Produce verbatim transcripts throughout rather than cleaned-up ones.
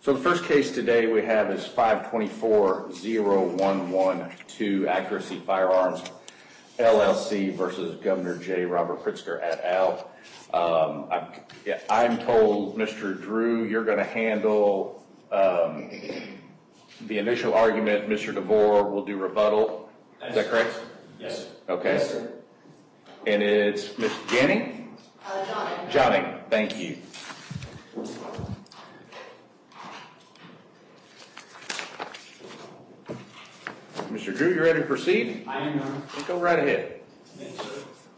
So the first case today we have is five twenty-four oh one one two Accuracy Firearms, L L C versus Governor J. Robert Pritzker et al. Um, I'm, yeah, I'm told, Mister Drew, you're going to handle um, the initial argument. Mister DeVore will do rebuttal. Is that correct? Yes. Okay. Yes, sir. And it's Miz Janning? Uh, Johnny. Johnning, thank you. Mister Drew, you ready to proceed? I am, Your Honor. Go right ahead. Thank you, sir.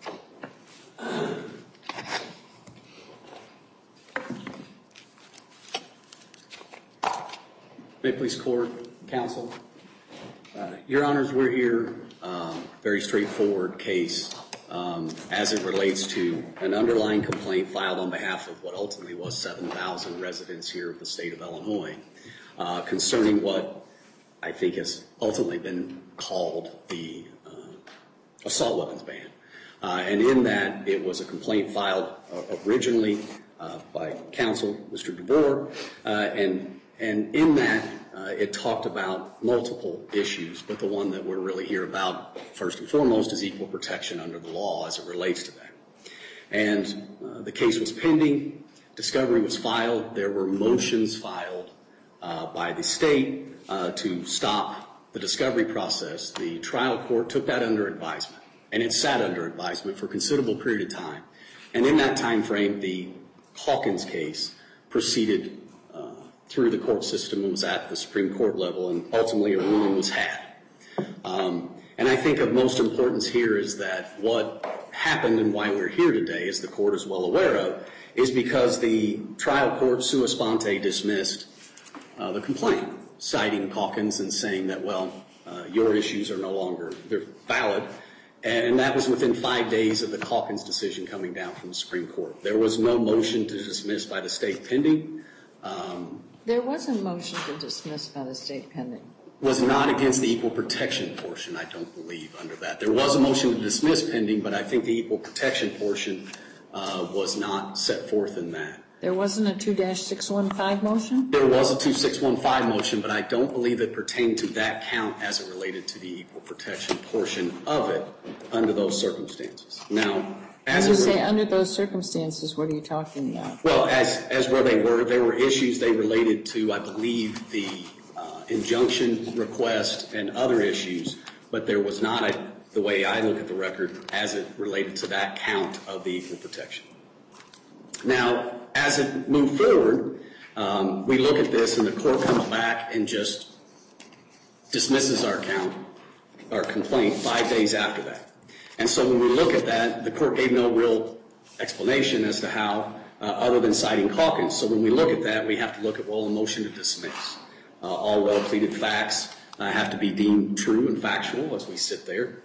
May it please court, counsel. Uh, Your Honors, we're here, um, very straightforward case um, as it relates to an underlying complaint filed on behalf of what ultimately was seven thousand residents here of the state of Illinois uh, concerning what I think has ultimately been called the uh, assault weapons ban. Uh, and in that, it was a complaint filed uh, originally uh, by counsel, Mister DeVore, uh, and, and in that, uh, it talked about multiple issues, but the one that we're really here about, first and foremost, is equal protection under the law as it relates to that. And uh, the case was pending, discovery was filed, there were motions filed uh, by the state uh, to stop the discovery process. The trial court took that under advisement, and it sat under advisement for a considerable period of time. And in that time frame, the Hawkins case proceeded uh, through the court system and was at the Supreme Court level, and ultimately a ruling was had. Um, and I think of most importance here is that what happened and why we're here today, as the court is well aware of, is because the trial court sua sponte dismissed uh, the complaint, citing Hawkins and saying that, well, uh, your issues are no longer they're valid. And that was within five days of the Hawkins decision coming down from the Supreme Court. There was no motion to dismiss by the state pending. Um, There was a motion to dismiss by the state pending. Was not against the equal protection portion, I don't believe, under that. There was a motion to dismiss pending, but I think the equal protection portion uh, was not set forth in that. There wasn't a two dash six one five motion? There was a two six one five motion, but I don't believe it pertained to that count as it related to the equal protection portion of it under those circumstances. Now, as When you it say under those circumstances, what are you talking about? Well, as as where they were, there were issues they related to, I believe, the uh, injunction request and other issues, but there was not, a, the way I look at the record, as it related to that count of the equal protection. Now, as it moved forward, um, we look at this and the court comes back and just dismisses our count, our complaint, five days after that. And so when we look at that, the court gave no real explanation as to how, uh, other than citing Hawkins. So when we look at that, we have to look at, well, a motion to dismiss. Uh, all well-pleaded facts uh, have to be deemed true and factual as we sit there.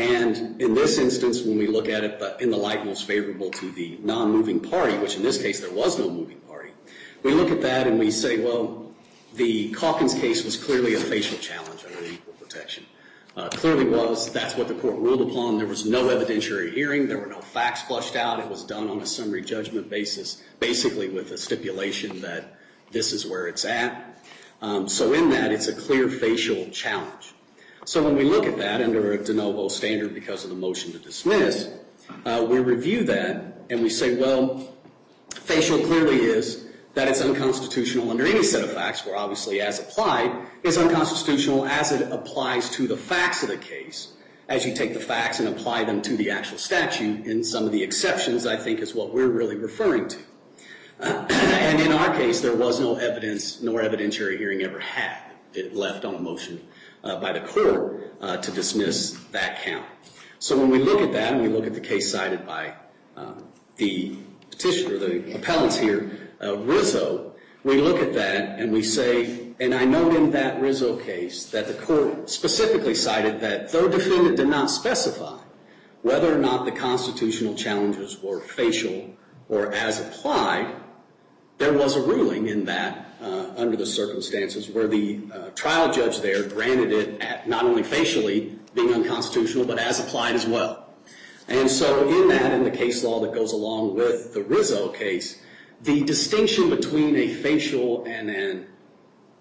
And in this instance, when we look at it in the light most favorable to the non-moving party, which in this case there was no moving party, we look at that and we say, well, the Hawkins case was clearly a facial challenge under the equal protection. Uh, clearly was. That's what the court ruled upon. There was no evidentiary hearing. There were no facts flushed out. It was done on a summary judgment basis, basically with a stipulation that this is where it's at. Um, so in that, it's a clear facial challenge. So when we look at that under a de novo standard because of the motion to dismiss, uh, we review that and we say, well, facial clearly is that it's unconstitutional under any set of facts, where obviously as applied, is unconstitutional as it applies to the facts of the case, as you take the facts and apply them to the actual statute. And some of the exceptions, I think, is what we're really referring to. Uh, and in our case, there was no evidence nor evidentiary hearing ever had. It left on a motion uh, by the court uh, to dismiss that count. So when we look at that and we look at the case cited by um, the petitioner, the appellants here, uh, Rizzo, we look at that and we say, and I note in that Rizzo case that the court specifically cited that though defendant did not specify whether or not the constitutional challenges were facial or as applied, there was a ruling in that uh, under the circumstances where the uh, trial judge there granted it at not only facially being unconstitutional, but as applied as well. And so in that, in the case law that goes along with the Rizzo case, the distinction between a facial and an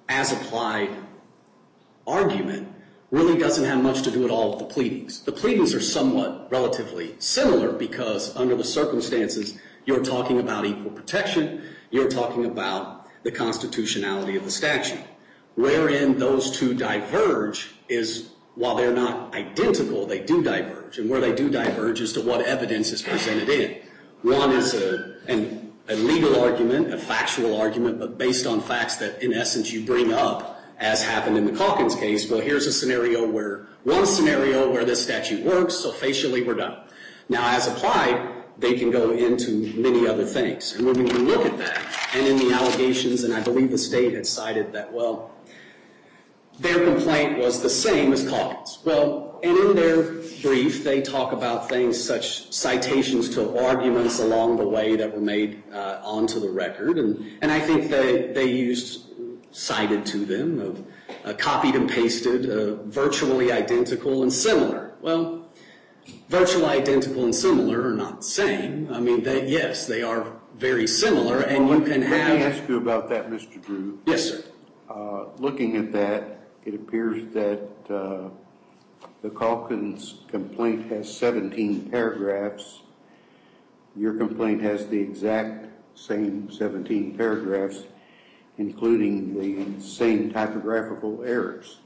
as-applied argument really doesn't have much to do at all with the pleadings. The pleadings are somewhat relatively similar because under the circumstances, you're talking about equal protection, you're talking about the constitutionality of the statute. Wherein those two diverge is, while they're not identical, they do diverge. And where they do diverge is to what evidence is presented in. One is a, an, a legal argument, a factual argument, but based on facts that, in essence, you bring up, as happened in the Calkins case. Well, here's a scenario where, one scenario where this statute works, so facially we're done. Now, as applied, they can go into many other things. And when we look at that, and in the allegations, and I believe the state had cited that, well, their complaint was the same as Calkins. Well, and in their brief, they talk about things such citations to arguments along the way that were made uh, onto the record. And, and I think they, they used, cited to them, of uh, copied and pasted, uh, virtually identical and similar. Well, virtually identical and similar are not the same. I mean, they, yes, they are very similar, and you can have... Let me ask you about that, Mister Drew. Yes, sir. Uh, looking at that, it appears that uh, the Calkins complaint has seventeen paragraphs. Your complaint has the exact same seventeen paragraphs, including the same typographical errors.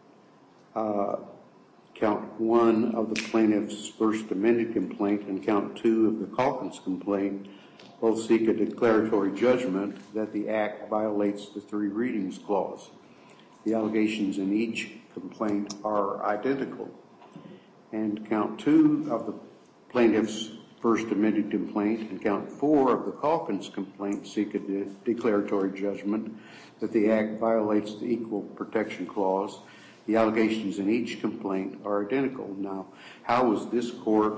Uh, count one of the plaintiff's first amended complaint and count two of the Calkins complaint both seek a declaratory judgment that the Act violates the three readings clause. The allegations in each complaint are identical. And count two of the plaintiff's first amended complaint and count four of the Calkins complaint seek a de- declaratory judgment that the Act violates the Equal Protection Clause. The allegations in each complaint are identical. Now, how was this court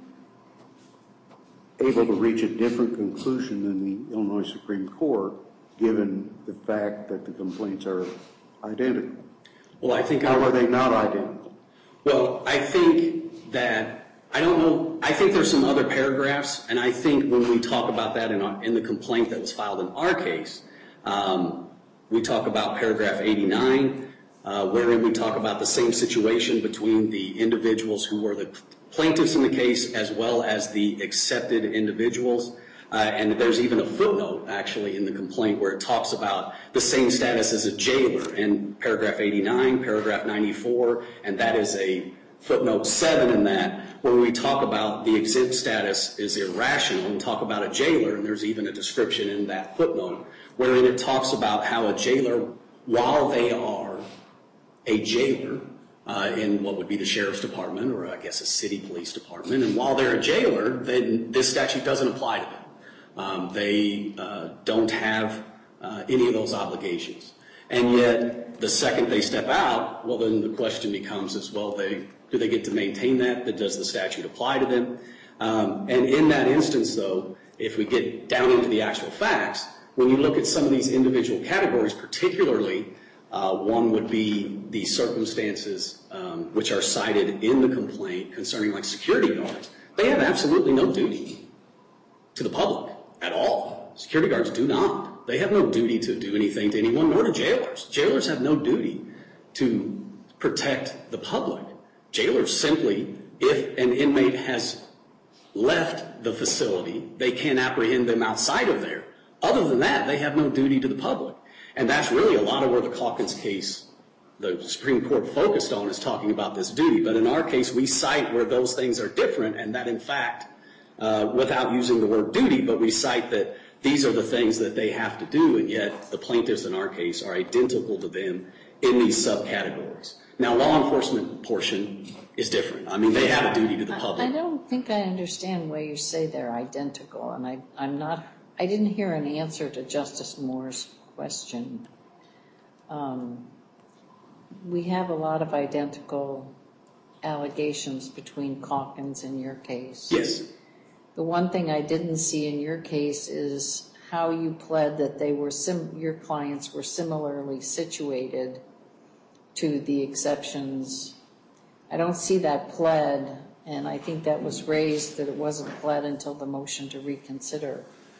able to reach a different conclusion than the Illinois Supreme Court, given the fact that the complaints are identical? Well, I think... How are they not identical? Well, I think that, I don't know, I think there's some other paragraphs, and I think when we talk about that in, our, in the complaint that was filed in our case, um, we talk about paragraph eighty-nine, uh, wherein we talk about the same situation between the individuals who were the plaintiffs in the case as well as the accepted individuals. Uh, and there's even a footnote, actually, in the complaint where it talks about the same status as a jailer in paragraph eighty-nine, paragraph ninety-four, and that is a footnote seven in that, where we talk about the exempt status is irrational and talk about a jailer, and there's even a description in that footnote wherein it talks about how a jailer, while they are a jailer uh, in what would be the sheriff's department, or I guess a city police department, and while they're a jailer, then this statute doesn't apply to them. Um, they uh, don't have uh, any of those obligations. And yet, the second they step out, well, then the question becomes is, well, they, do they get to maintain that? Does the statute apply to them? Um, and in that instance, though, if we get down into the actual facts, when you look at some of these individual categories, particularly uh, one would be the circumstances um, which are cited in the complaint concerning like security guards. They have absolutely no duty to the public at all. Security guards do not. They have no duty to do anything to anyone, nor do jailers. Jailers have no duty to protect the public. Jailers simply, if an inmate has left the facility, they can apprehend them outside of there. Other than that, they have no duty to the public. And that's really a lot of where the Calkins case, the Supreme Court focused on, is talking about this duty. But in our case, we cite where those things are different, and that in fact, uh, without using the word duty, but we cite that these are the things that they have to do, and yet the plaintiffs in our case are identical to them in these subcategories. Now, law enforcement portion is different. I mean, they have a duty to the public. I don't think I understand why you say they're identical, and I, I'm not, I didn't hear an answer to Justice Moore's question. Um, we have a lot of identical allegations between Calkins and your case. Yes. The one thing I didn't see in your case is how you pled that they were sim- your clients were similarly situated to the exceptions. I don't see that pled, and I think that was raised that it wasn't pled until the motion to reconsider.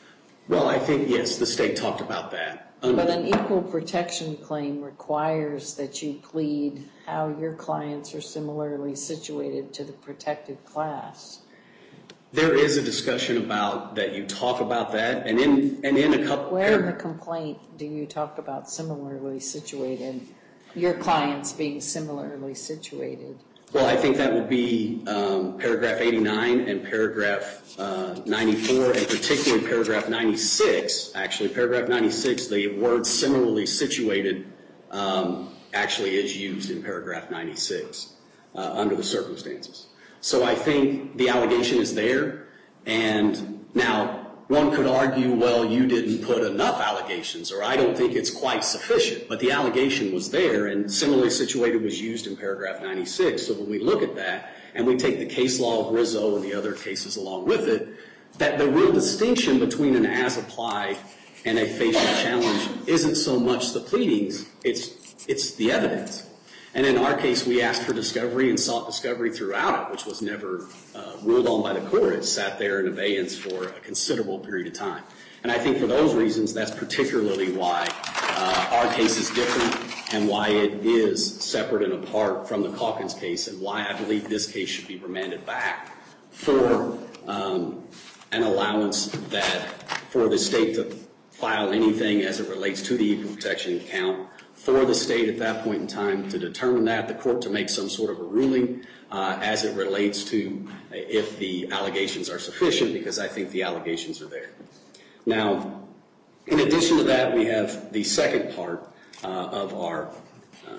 Well, I think, yes, the state talked about that. Under But an equal protection claim requires that you plead how your clients are similarly situated to the protected class. There is a discussion about that. You talk about that, and in and in a couple. Where in the complaint do you talk about similarly situated, your clients being similarly situated? Well, I think that would be um, paragraph eighty-nine and paragraph uh, ninety-four, and particularly paragraph ninety-six. Actually, paragraph ninety-six, the word similarly situated um, actually is used in paragraph ninety-six uh, under the circumstances. So I think the allegation is there, and now one could argue, well, you didn't put enough allegations, or I don't think it's quite sufficient, but the allegation was there, and similarly situated was used in paragraph ninety-six. So when we look at that, and we take the case law of Rizzo and the other cases along with it, that the real distinction between an as-applied and a facial challenge isn't so much the pleadings, it's, it's the evidence. And in our case, we asked for discovery and sought discovery throughout it, which was never uh, ruled on by the court. It sat there in abeyance for a considerable period of time. And I think for those reasons, that's particularly why uh, our case is different and why it is separate and apart from the Calkins case, and why I believe this case should be remanded back for um, an allowance that for the state to file anything as it relates to the equal protection count, for the state at that point in time to determine that, the court to make some sort of a ruling uh, as it relates to if the allegations are sufficient, because I think the allegations are there. Now, in addition to that, we have the second part uh, of our uh,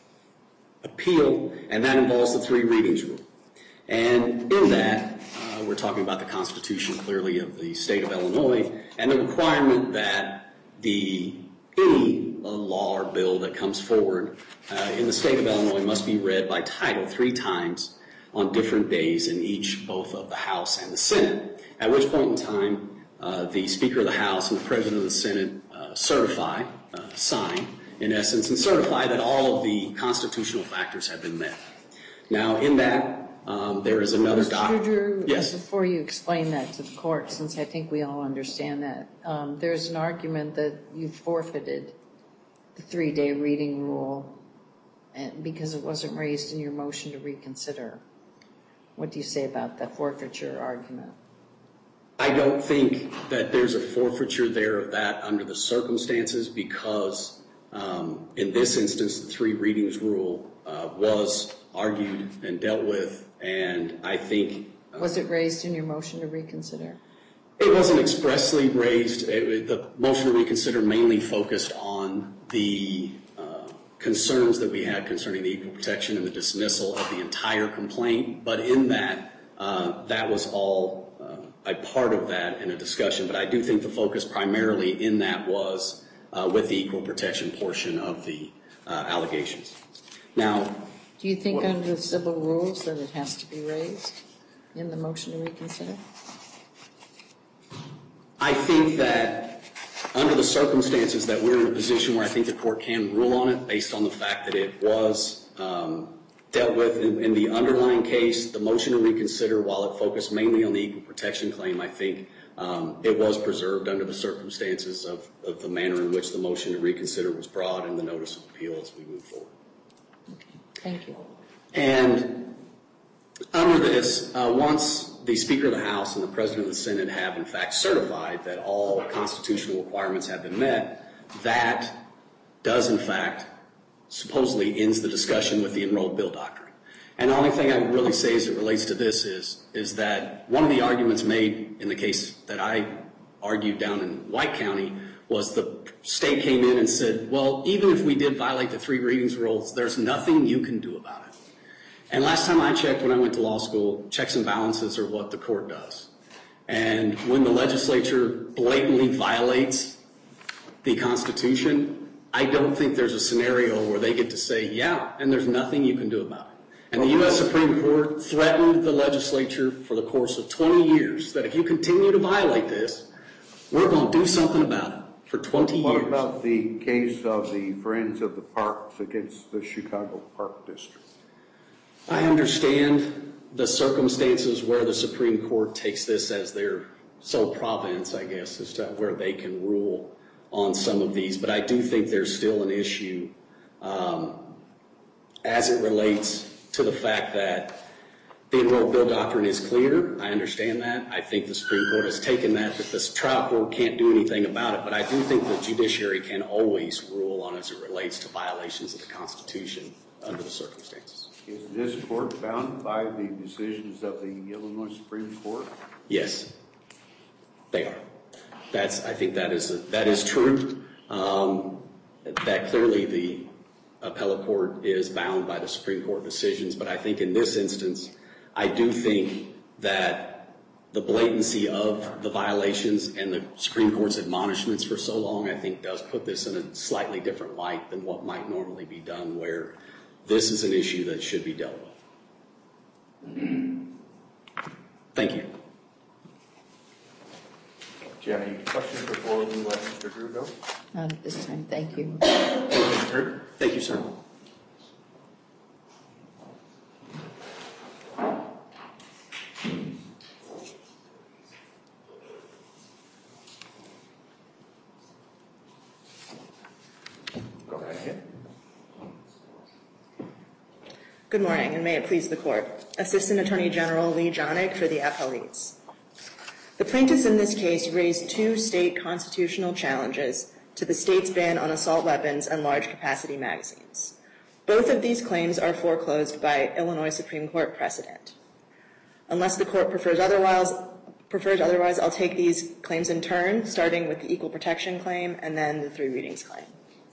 appeal, and that involves the three readings rule. And in that, uh, we're talking about the Constitution clearly of the state of Illinois, and the requirement that the any a law or bill that comes forward uh, in the state of Illinois must be read by title three times on different days in each, both of the House and the Senate, at which point in time uh, the Speaker of the House and the President of the Senate uh, certify, uh, sign, in essence, and certify that all of the constitutional factors have been met. Now, in that, um, there is another document. Drew, yes. Before you explain that to the court, since I think we all understand that, um, there's an argument that you forfeited the three-day reading rule and because it wasn't raised in your motion to reconsider. What do you say about the forfeiture argument? I don't think that there's a forfeiture there of that under the circumstances, because um, in this instance, the three readings rule uh, was argued and dealt with, and I think... Uh, was it raised in your motion to reconsider? It wasn't expressly raised. It, the motion to reconsider mainly focused on the uh, concerns that we had concerning the equal protection and the dismissal of the entire complaint, but in that, uh, that was all uh, a part of that in a discussion. But I do think the focus primarily in that was uh, with the equal protection portion of the uh, allegations. Now, do you think under the civil rules that it has to be raised in the motion to reconsider? I think that under the circumstances that we're in a position where I think the court can rule on it based on the fact that it was um, dealt with in, in the underlying case, the motion to reconsider, while it focused mainly on the equal protection claim, I think um, it was preserved under the circumstances of, of the manner in which the motion to reconsider was brought and the notice of appeal as we move forward. Okay, thank you. And under this, uh, once the Speaker of the House and the President of the Senate have in fact certified that all constitutional requirements have been met, that does in fact supposedly ends the discussion with the enrolled bill doctrine. And the only thing I would really say as it relates to this is, is that one of the arguments made in the case that I argued down in White County was the state came in and said, well, even if we did violate the three readings rules, there's nothing you can do about it. And last time I checked when I went to law school, checks and balances are what the court does. And when the legislature blatantly violates the Constitution, I don't think there's a scenario where they get to say, yeah, and there's nothing you can do about it. And the U S Supreme Court threatened the legislature for the course of twenty years that if you continue to violate this, we're going to do something about it for twenty what years. What about the case of the Friends of the Parks against the Chicago Park District? I understand the circumstances where the Supreme Court takes this as their sole province, I guess, as to where they can rule on some of these. But I do think there's still an issue um, as it relates to the fact that the enrolled bill doctrine is clear. I understand that. I think the Supreme Court has taken that, that the trial court can't do anything about it. But I do think the judiciary can always rule on as it relates to violations of the Constitution under the circumstances. Is this court bound by the decisions of the Illinois Supreme Court? Yes, they are. That's. I think that is that is true. Um, that clearly the appellate court is bound by the Supreme Court decisions. But I think in this instance, I do think that the blatancy of the violations and the Supreme Court's admonishments for so long, I think, does put this in a slightly different light than what might normally be done, where this is an issue that should be dealt with. Thank you. Do you have any questions before we let Mister Drew go? Not at this time, thank you. Mister Drew? Thank you, sir. Go right ahead. Good morning, and may it please the Court. Assistant Attorney General Lee Jonig for the appellees. The plaintiffs in this case raised two state constitutional challenges to the state's ban on assault weapons and large-capacity magazines. Both of these claims are foreclosed by Illinois Supreme Court precedent. Unless the Court prefers otherwise, prefers otherwise, I'll take these claims in turn, starting with the equal protection claim and then the three readings claim.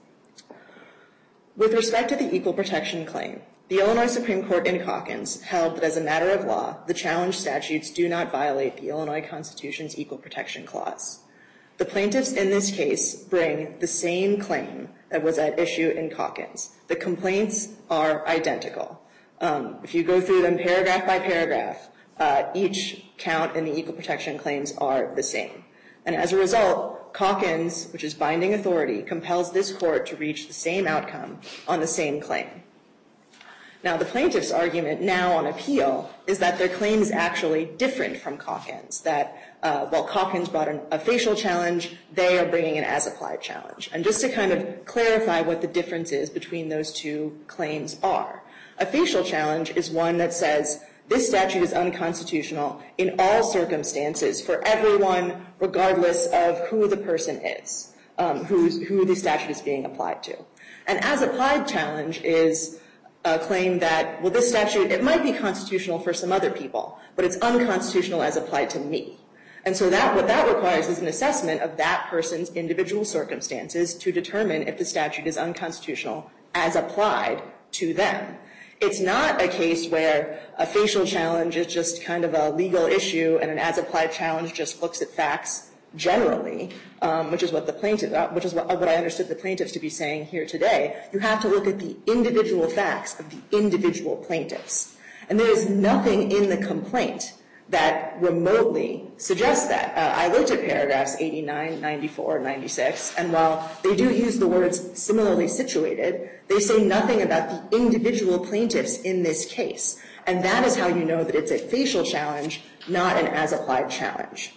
With respect to the equal protection claim, the Illinois Supreme Court in Calkins held that as a matter of law, the challenge statutes do not violate the Illinois Constitution's Equal Protection Clause. The plaintiffs in this case bring the same claim that was at issue in Calkins. The complaints are identical. Um, if you go through them paragraph by paragraph, uh, each count in the equal protection claims are the same. And as a result, Calkins, which is binding authority, compels this court to reach the same outcome on the same claim. Now, the plaintiff's argument now on appeal is that their claim is actually different from Calkins, that uh, while Calkins brought an, a facial challenge, they are bringing an as-applied challenge. And just to kind of clarify what the difference is between those two claims are, a facial challenge is one that says this statute is unconstitutional in all circumstances for everyone, regardless of who the person is, um, who's, who the statute is being applied to. An as-applied challenge is a claim that, well, this statute, it might be constitutional for some other people, but it's unconstitutional as applied to me. And so that what that requires is an assessment of that person's individual circumstances to determine if the statute is unconstitutional as applied to them. It's not a case where a facial challenge is just kind of a legal issue and an as-applied challenge just looks at facts generally, um, which is what the plaintiff, uh, which is what, what I understood the plaintiffs to be saying here today. You have to look at the individual facts of the individual plaintiffs. And there is nothing in the complaint that remotely suggests that. Uh, I looked at paragraphs eighty-nine, ninety-four, ninety-six, and while they do use the words similarly situated, they say nothing about the individual plaintiffs in this case. And that is how you know that it's a facial challenge, not an as-applied challenge.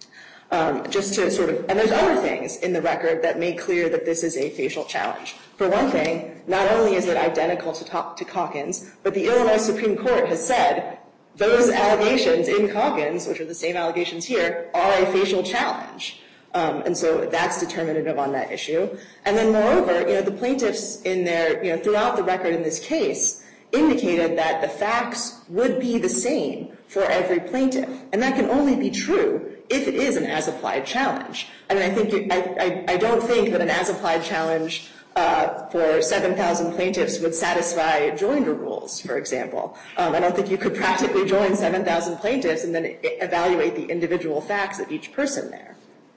Um, just to sort of, and there's other things in the record that make clear that this is a facial challenge. For one thing, not only is it identical to, to Calkins, but the Illinois Supreme Court has said those allegations in Calkins, which are the same allegations here, are a facial challenge. Um, and so that's determinative on that issue. And then moreover, you know, the plaintiffs in their, you know, throughout the record in this case indicated that the facts would be the same for every plaintiff. And that can only be true if it is an as-applied challenge. I mean, I think, you, I, I, I don't think that an as-applied challenge uh, for seven thousand plaintiffs would satisfy joinder rules, for example. Um, I don't think you could practically join seven thousand plaintiffs and then evaluate the individual facts of each person there.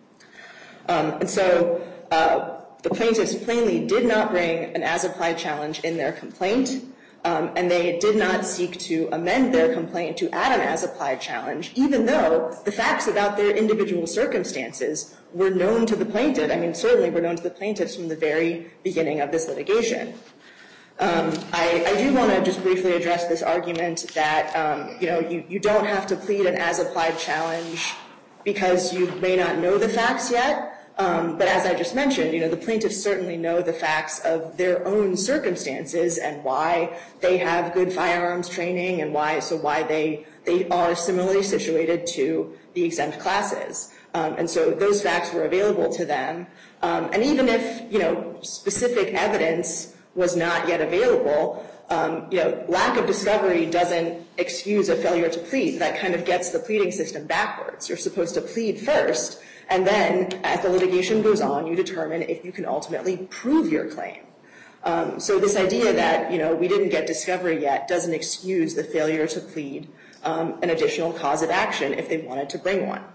Um, and so uh, the plaintiffs plainly did not bring an as-applied challenge in their complaint. Um, and they did not seek to amend their complaint to add an as-applied challenge, even though the facts about their individual circumstances were known to the plaintiff. I mean, certainly were known to the plaintiffs from the very beginning of this litigation. Um, I, I do want to just briefly address this argument that, um, you know, you, you don't have to plead an as-applied challenge because you may not know the facts yet. Um, but as I just mentioned, you know, the plaintiffs certainly know the facts of their own circumstances and why they have good firearms training and why, so why they, they are similarly situated to the exempt classes. Um, and so those facts were available to them. Um, and even if, you know, specific evidence was not yet available, um, you know, lack of discovery doesn't excuse a failure to plead. That kind of gets the pleading system backwards. You're supposed to plead first, and then as the litigation goes on, you determine if you can ultimately prove your claim. Um, so this idea that, you know, we didn't get discovery yet doesn't excuse the failure to plead um, an additional cause of action if they wanted to bring one.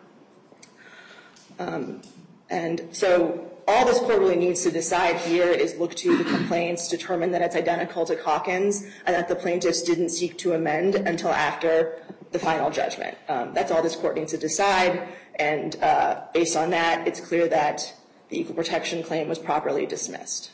Um, and so all this court really needs to decide here is look to the complaints, determine that it's identical to Calkins, and that the plaintiffs didn't seek to amend until after the final judgment. Um, that's all this court needs to decide, and uh, based on that, it's clear that the equal protection claim was properly dismissed.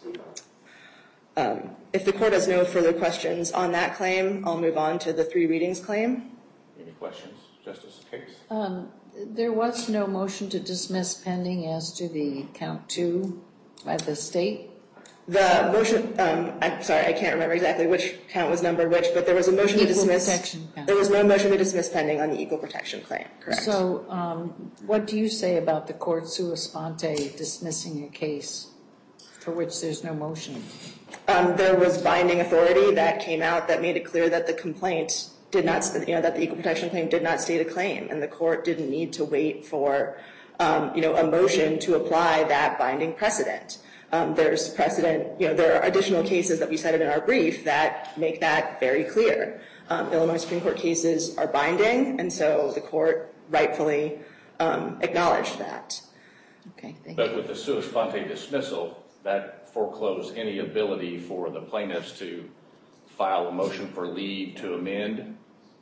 Um, if the court has no further questions on that claim, I'll move on to the three readings claim. Any questions, Justice Case? Um, there was no motion to dismiss pending as to the count two by the state? The motion, um, I'm sorry, I can't remember exactly which count was numbered which, but there was a motion to dismiss. Equal protection count. There was no motion to dismiss pending on the equal protection claim, correct? So um, what do you say about the court sua sponte dismissing a case for which there's no motion? Um, there was binding authority that came out that made it clear that the complaint did not, you know, that the equal protection claim did not state a claim, and the court didn't need to wait for, um, you know, a motion to apply that binding precedent. Um, there's precedent, you know, there are additional cases that we cited in our brief that make that very clear. Um, Illinois Supreme Court cases are binding, and so the court rightfully um, acknowledged that. Okay, thank But you. with the sua sponte dismissal, that foreclosed any ability for the plaintiffs to file a motion for leave to amend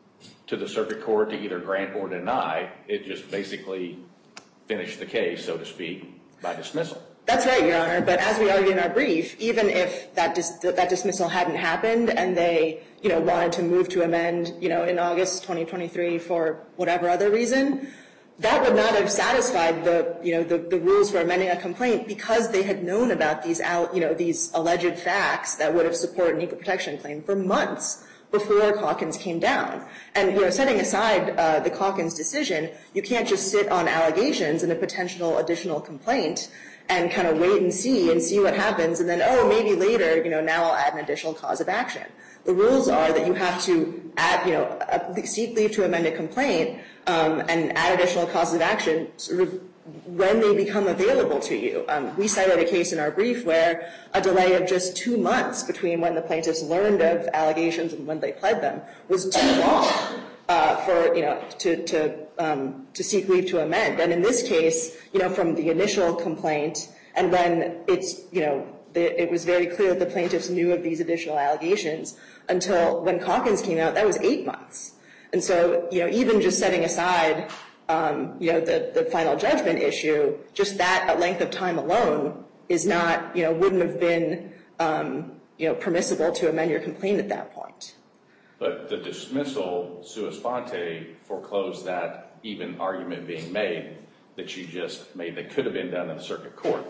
to the circuit court to either grant or deny. It just basically finished the case, so to speak, by dismissal. That's right, Your Honor. But as we argued in our brief, even if that dis- that dismissal hadn't happened and they, you know, wanted to move to amend, you know, in August twenty twenty-three for whatever other reason, that would not have satisfied the, you know, the, the rules for amending a complaint because they had known about these, out, you know, these alleged facts that would have supported an equal protection claim for months before Calkins came down. And, you know, setting aside uh, the Calkins decision, you can't just sit on allegations and a potential additional complaint and kind of wait and see and see what happens, and then, oh, maybe later, you know, now I'll add an additional cause of action. The rules are that you have to add, you know, seek leave to amend a complaint um, and add additional causes of action sort of when they become available to you. Um, we cited a case in our brief where a delay of just two months between when the plaintiffs learned of allegations and when they pled them was too long uh, for, you know, to, to, um, to seek leave to amend. And in this case, you know, from the initial complaint and when it's, you know, the, it was very clear that the plaintiffs knew of these additional allegations until when Calkins came out, that was eight months. And so, you know, even just setting aside, um, you know, the, the final judgment issue, just that length of time alone is not, you know, wouldn't have been, um, you know, permissible to amend your complaint at that point. But the dismissal sua sponte foreclosed that even argument being made that you just made that could have been done in the circuit court.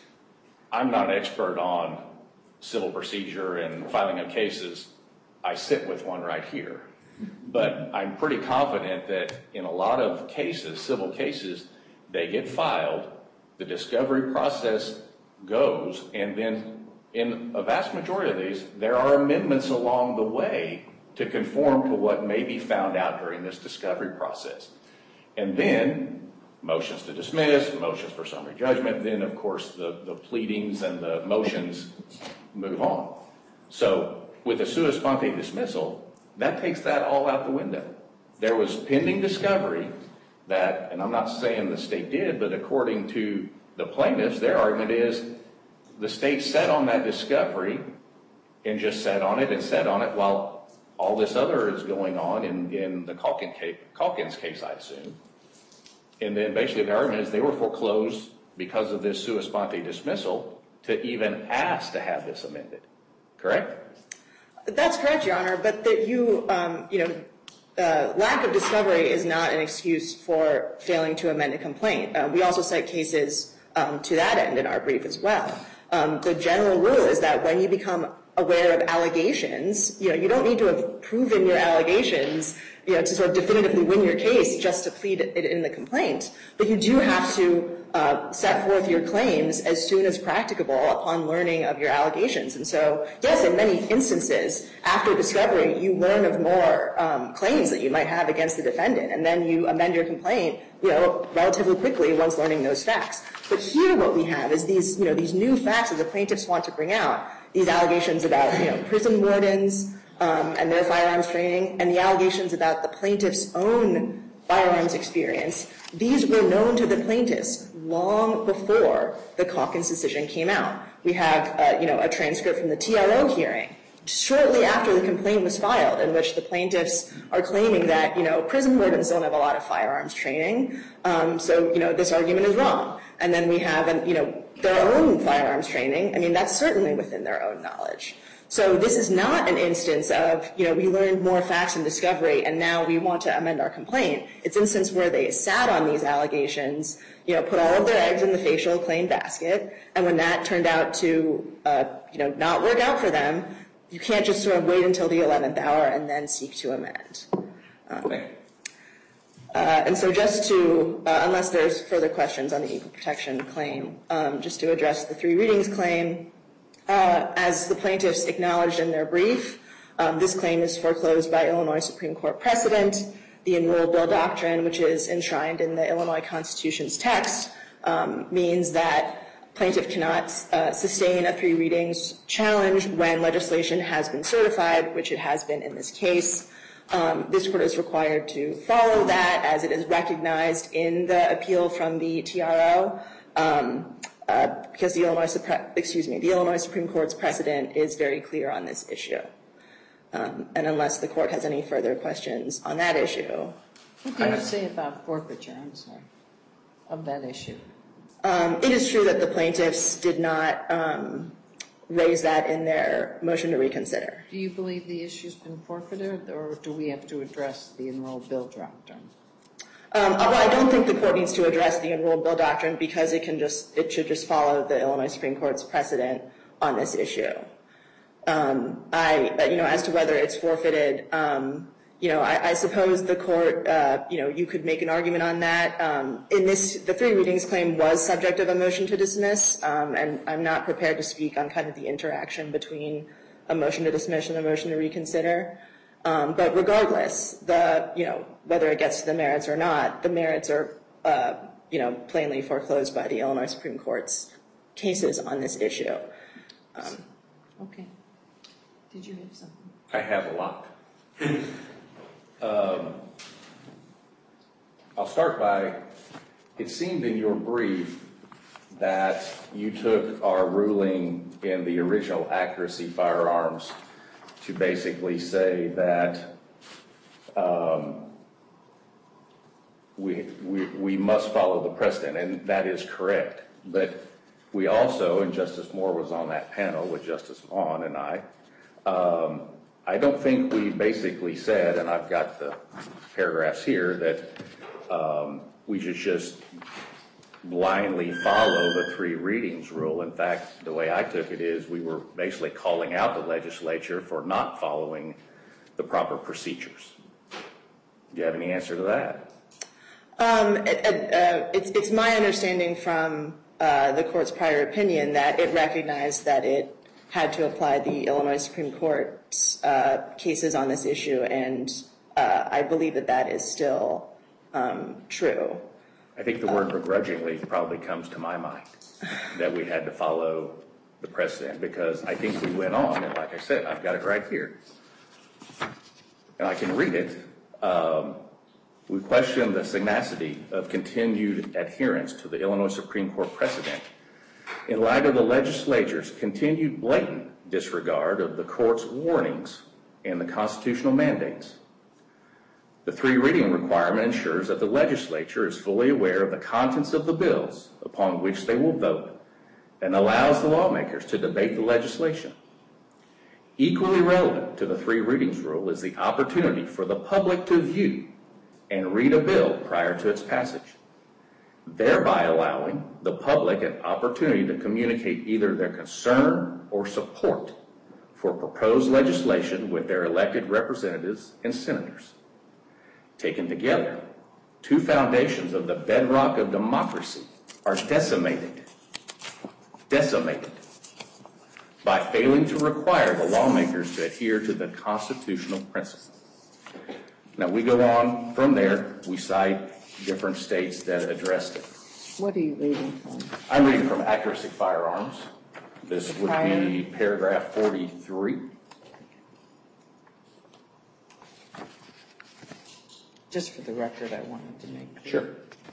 I'm not an expert on civil procedure and filing of cases. I sit with one right here. But I'm pretty confident that in a lot of cases, civil cases, they get filed, the discovery process goes, and then in a vast majority of these, there are amendments along the way to conform to what may be found out during this discovery process. And then motions to dismiss, motions for summary judgment, then of course the, the pleadings and the motions move on. So with a sua sponte dismissal, that takes that all out the window. There was pending discovery that, and I'm not saying the state did, but according to the plaintiffs, their argument is the state sat on that discovery and just sat on it and sat on it while all this other is going on in, in the Calkins case, Calkins case, I assume. And then basically the argument is they were foreclosed because of this sua sponte dismissal to even ask to have this amended. Correct? That's correct, Your Honor, but that you, um, you know, uh, lack of discovery is not an excuse for failing to amend a complaint. Uh, we also cite cases um, to that end in our brief as well. Um, the general rule is that when you become aware of allegations, you know, you don't need to have proven your allegations, you know, to sort of definitively win your case just to plead it in the complaint. But you do have to uh, set forth your claims as soon as practicable upon learning of your allegations. And so, yes, in many instances, after discovery, you learn of more um, claims that you might have against the defendant, and then you amend your complaint, you know, relatively quickly once learning those facts. But here what we have is these, you know, these new facts that the plaintiffs want to bring out, these allegations about, you know, prison wardens um, and their firearms training, and the allegations about the plaintiff's own firearms experience. These were known to the plaintiffs long before the Calkins decision came out. We have, uh, you know, a transcript from the T R O hearing shortly after the complaint was filed, in which the plaintiffs are claiming that, you know, prison wardens don't have a lot of firearms training, um, so, you know, this argument is wrong. And then we have, an, you know, their own firearms training. I mean, that's certainly within their own knowledge. So this is not an instance of, you know, we learned more facts in discovery and now we want to amend our complaint. It's an instance where they sat on these allegations, you know, put all of their eggs in the facial claim basket, and when that turned out to, uh, you know, not work out for them, you can't just sort of wait until the eleventh hour and then seek to amend. Um, Uh, and so just to, uh, unless there's further questions on the equal protection claim, um, just to address the three readings claim, uh, as the plaintiffs acknowledged in their brief, um, this claim is foreclosed by Illinois Supreme Court precedent. The Enrolled Bill Doctrine, which is enshrined in the Illinois Constitution's text, um, means that plaintiff cannot uh, sustain a three readings challenge when legislation has been certified, which it has been in this case. Um, this court is required to follow that as it is recognized in the appeal from the T R O, um, uh, because the Illinois, Supre- excuse me, the Illinois Supreme Court's precedent is very clear on this issue. Um, and unless the court has any further questions on that issue. What do you say about forfeiture, I'm sorry, of that issue? Um, it is true that the plaintiffs did not um, raise that in their motion to reconsider. Do you believe the issue's been forfeited, or do we have to address the Enrolled Bill Doctrine? Um, well, I don't think the court needs to address the Enrolled Bill Doctrine because it can just it should just follow the Illinois Supreme Court's precedent on this issue. Um, I, you know, as to whether it's forfeited, um, you know, I, I suppose the court, uh, you know, you could make an argument on that. Um, in this, the three readings claim was subject of a motion to dismiss, um, and I'm not prepared to speak on kind of the interaction between a motion to dismiss and a motion to reconsider. Um, but regardless, the, you know, whether it gets to the merits or not, the merits are, uh, you know, plainly foreclosed by the Illinois Supreme Court's cases on this issue. Um, okay. Did you have something? I have a lot. um, I'll start by, it seemed in your brief that you took our ruling in the original accuracy firearms to basically say that um, we, we, we must follow the precedent, and that is correct. But we also, and Justice Moore was on that panel with Justice Vaughn and I, um, I don't think we basically said, and I've got the paragraphs here, that um, we should just blindly follow the three readings rule. In fact, the way I took it is we were basically calling out the legislature for not following the proper procedures. Do you have any answer to that? Um, it, it, uh, it's, it's my understanding from uh, the court's prior opinion that it recognized that it had to apply the Illinois Supreme Court's uh, cases on this issue, and uh, I believe that that is still um, true. I think the word begrudgingly probably comes to my mind, that we had to follow the precedent, because I think we went on, and like I said, I've got it right here, and I can read it. Um, we question the sagacity of continued adherence to the Illinois Supreme Court precedent in light of the legislature's continued blatant disregard of the court's warnings and the constitutional mandates. The three reading requirement ensures that the legislature is fully aware of the contents of the bills upon which they will vote and allows the lawmakers to debate the legislation. Equally relevant to the three readings rule is the opportunity for the public to view and read a bill prior to its passage, thereby allowing the public an opportunity to communicate either their concern or support for proposed legislation with their elected representatives and senators. Taken together, two foundations of the bedrock of democracy are decimated, decimated, by failing to require the lawmakers to adhere to the constitutional principle. Now we go on from there, we cite different states that addressed it. What are you reading from? I'm reading from Accuracy Firearms. This would Prior. be paragraph forty-three. Just for the record, I wanted to make clear. Sure.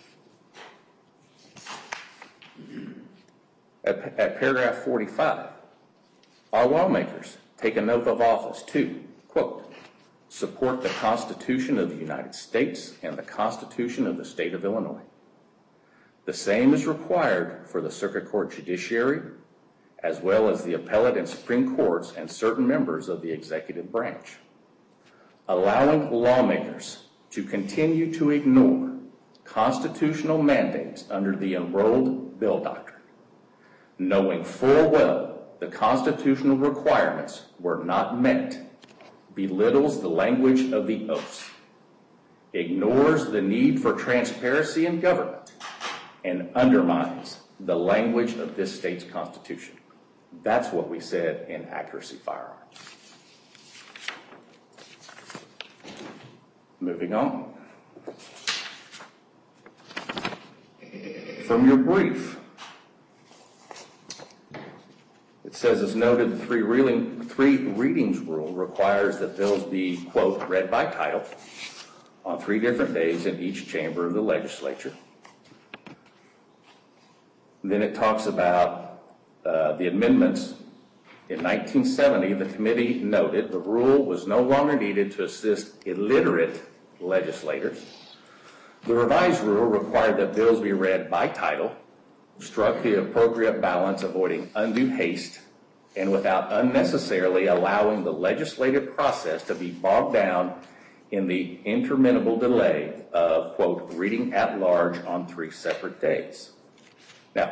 At, at paragraph forty-five, our lawmakers take an oath of office to, quote, support the Constitution of the United States and the Constitution of the State of Illinois. The same is required for the Circuit Court Judiciary, as well as the appellate and Supreme Courts and certain members of the executive branch. Allowing lawmakers to continue to ignore constitutional mandates under the enrolled bill doctrine, knowing full well the constitutional requirements were not met, belittles the language of the oaths, ignores the need for transparency in government, and undermines the language of this state's constitution. That's what we said in Accuracy Firearms. Moving on. From your brief, it says, as noted, the three, reading, three readings rule requires that bills be, quote, read by title on three different days in each chamber of the legislature. Then it talks about uh, the amendments. In nineteen seventy, the committee noted the rule was no longer needed to assist illiterate legislators. The revised rule required that bills be read by title, struck the appropriate balance, avoiding undue haste, and without unnecessarily allowing the legislative process to be bogged down in the interminable delay of, quote, reading at large on three separate days. Now,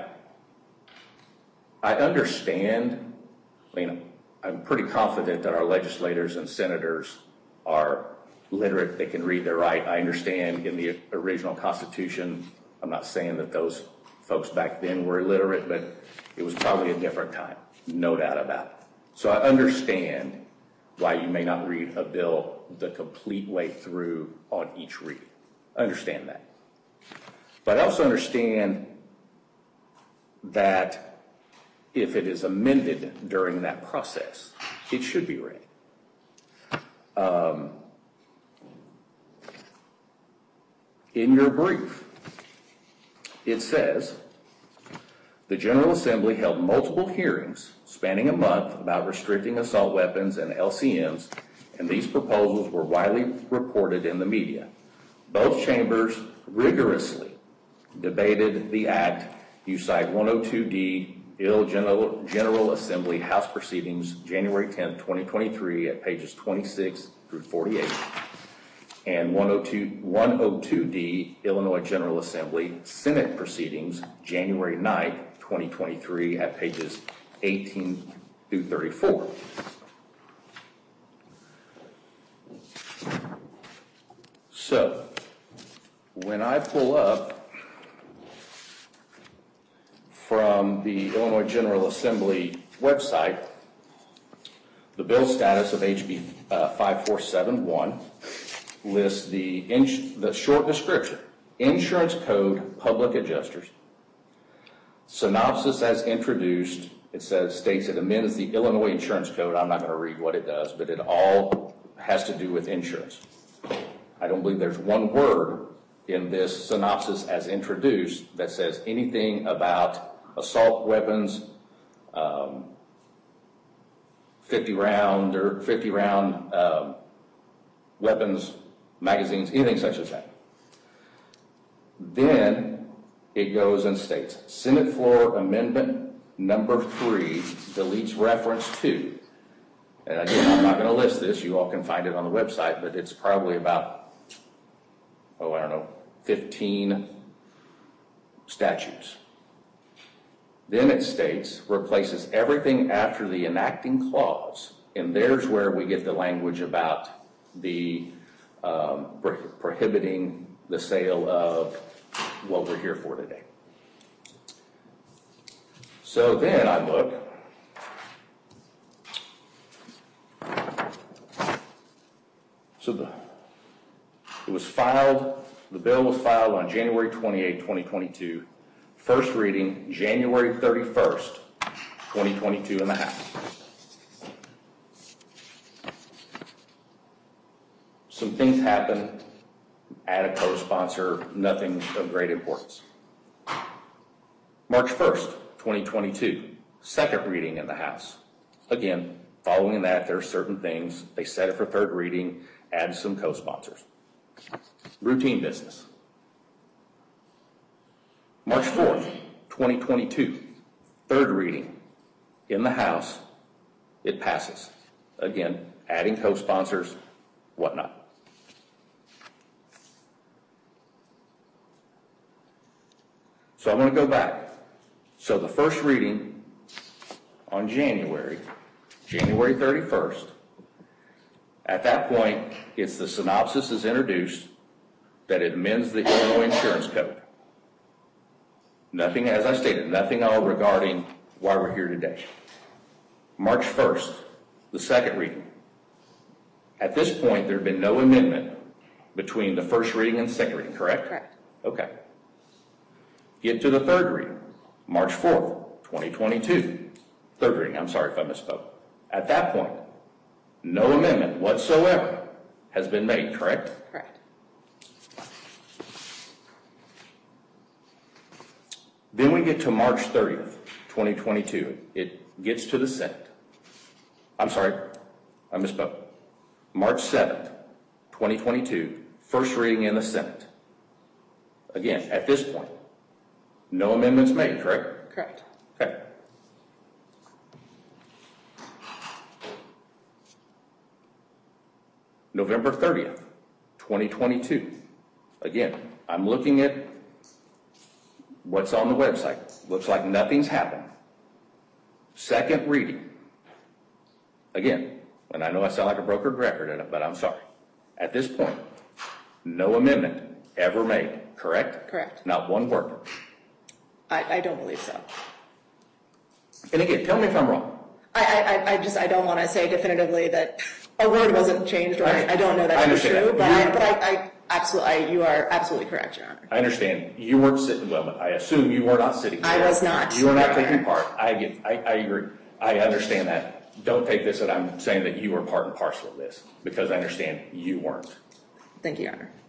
I understand, I mean, I'm pretty confident that our legislators and senators are literate, they can read, they write. I understand in the original Constitution, I'm not saying that those folks back then were illiterate, but it was probably a different time, no doubt about it. So I understand why you may not read a bill the complete way through on each reading. I understand that. But I also understand that if it is amended during that process, it should be read. Um, in your brief, it says, the General Assembly held multiple hearings spanning a month about restricting assault weapons and L C Ms, and these proposals were widely reported in the media. Both chambers rigorously debated the act. You cite one oh two D, Ill General, General Assembly House Proceedings, January tenth, twenty twenty-three, at pages twenty-six through forty-eight, and one oh two D, Illinois General Assembly Senate Proceedings, January ninth, twenty twenty-three, at pages eighteen through thirty-four. So, when I pull up from the Illinois General Assembly website, the bill status of H B uh, five four seven one lists the, ins the short description, Insurance Code Public Adjusters. Synopsis as introduced, it says, states it amends the Illinois Insurance Code. I'm not going to read what it does, but it all has to do with insurance. I don't believe there's one word in this synopsis as introduced that says anything about assault weapons, um, fifty round or fifty round um, weapons, magazines, anything such as that. Then it goes and states, Senate Floor Amendment Number Three deletes reference to And again, I'm not going to list this. You all can find it on the website, but it's probably about, oh, I don't know, fifteen statutes. Then it states, replaces everything after the enacting clause, and there's where we get the language about the um, pro prohibiting the sale of what we're here for today. So then I look, so the, it was filed, the bill was filed on January twenty-eighth, twenty twenty-two. First reading, January thirty-first, twenty twenty-two in the House. Some things happened, add a co-sponsor, nothing of great importance. March first, twenty twenty-two, second reading in the House. Again, following that, there are certain things. They set it for third reading, add some co-sponsors. Routine business. March fourth, twenty twenty-two, third reading in the House. It passes. Again, adding co-sponsors, whatnot. So I'm going to go back. So the first reading on January, January thirty-first, at that point, it's the synopsis is introduced that it amends the Illinois Insurance Code. Nothing, as I stated, nothing all regarding why we're here today. March first, the second reading. At this point, there had been no amendment between the first reading and second reading, correct? Correct. Okay. Get to the third reading, March fourth, twenty twenty-two. Third reading, I'm sorry if I misspoke. At that point, no amendment whatsoever has been made, correct? Correct. Then we get to March thirtieth, twenty twenty-two. It gets to the Senate. I'm sorry, I misspoke. March seventh, twenty twenty-two, first reading in the Senate. Again, at this point, no amendments made, correct? Correct. Okay. November thirtieth, twenty twenty-two. Again, I'm looking at what's on the website. Looks like nothing's happened. Second reading. Again, and I know I sound like a brokered record in it, but I'm sorry. At this point, no amendment ever made, correct? Correct. Not one word. I, I don't believe so. And again, tell me if I'm wrong. I, I, I just, I don't want to say definitively that a word wasn't changed, or I, I don't know I that to be understand true, that. but, I, You- but I, I absolutely, I, you are absolutely correct, Your Honor. I understand. You weren't sitting, well, I assume you were not sitting I there. was not. You were not taking part. I get, I, I agree. I understand that. Don't take this that I'm saying that you were part and parcel of this, because I understand you weren't. Thank you, Your Honor.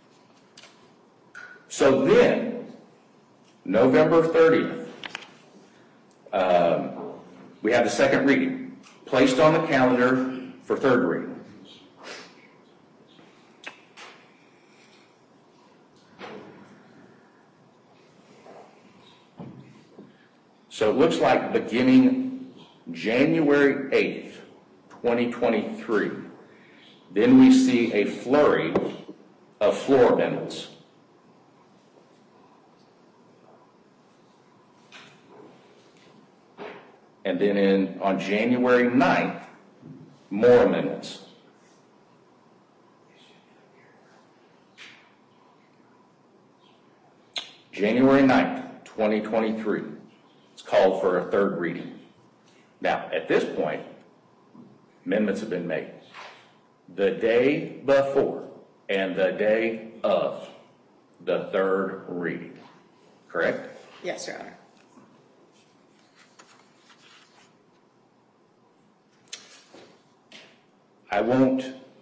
So then, November thirtieth, um, we have the second reading, placed on the calendar for third reading. So it looks like beginning January eighth, twenty twenty-three, then we see a flurry of floor amendments. And then in, on January ninth, more amendments. January ninth, twenty twenty-three, it's called for a third reading. Now, at this point, amendments have been made. The day before and the day of the third reading, correct? Yes, Your Honor. I won't,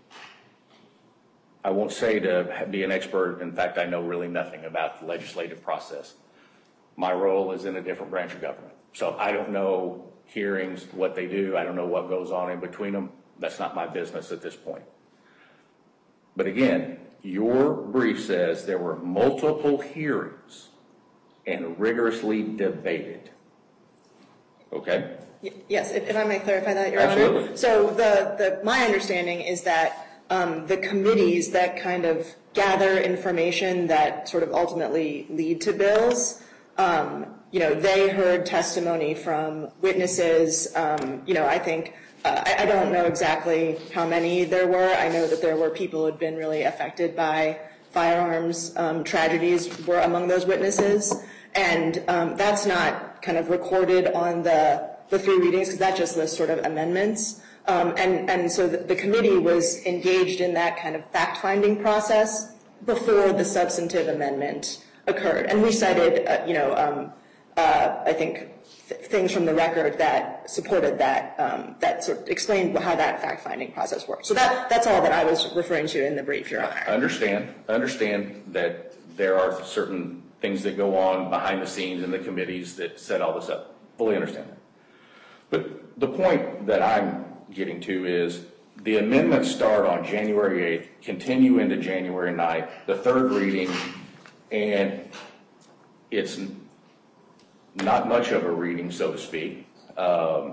I won't say to be an expert. In fact, I know really nothing about the legislative process. My role is in a different branch of government. So I don't know hearings, what they do. I don't know what goes on in between them. That's not my business at this point. But again, your brief says there were multiple hearings and rigorously debated. Okay? Y- Yes, if, if I may clarify that, Your Absolutely. Honor. So the, the, my understanding is that um, the committees that kind of gather information that sort of ultimately lead to bills, um, you know, they heard testimony from witnesses. Um, you know, I think, uh, I, I don't know exactly how many there were. I know that there were people who had been really affected by firearms um, tragedies were among those witnesses. And um, that's not kind of recorded on the, the three readings, because that just lists sort of amendments. Um, and, and so the, the committee was engaged in that kind of fact-finding process before the substantive amendment occurred. And we cited, uh, you know, um, uh, I think th- things from the record that supported that, um, that sort of explained how that fact-finding process works. So that, that's all that I was referring to in the brief, Your Honor. I understand, I understand that there are certain things that go on behind the scenes in the committees that set all this up. Fully understand that. But the point that I'm getting to is the amendments start on January eighth, continue into January ninth, the third reading, and it's not much of a reading, so to speak. Um,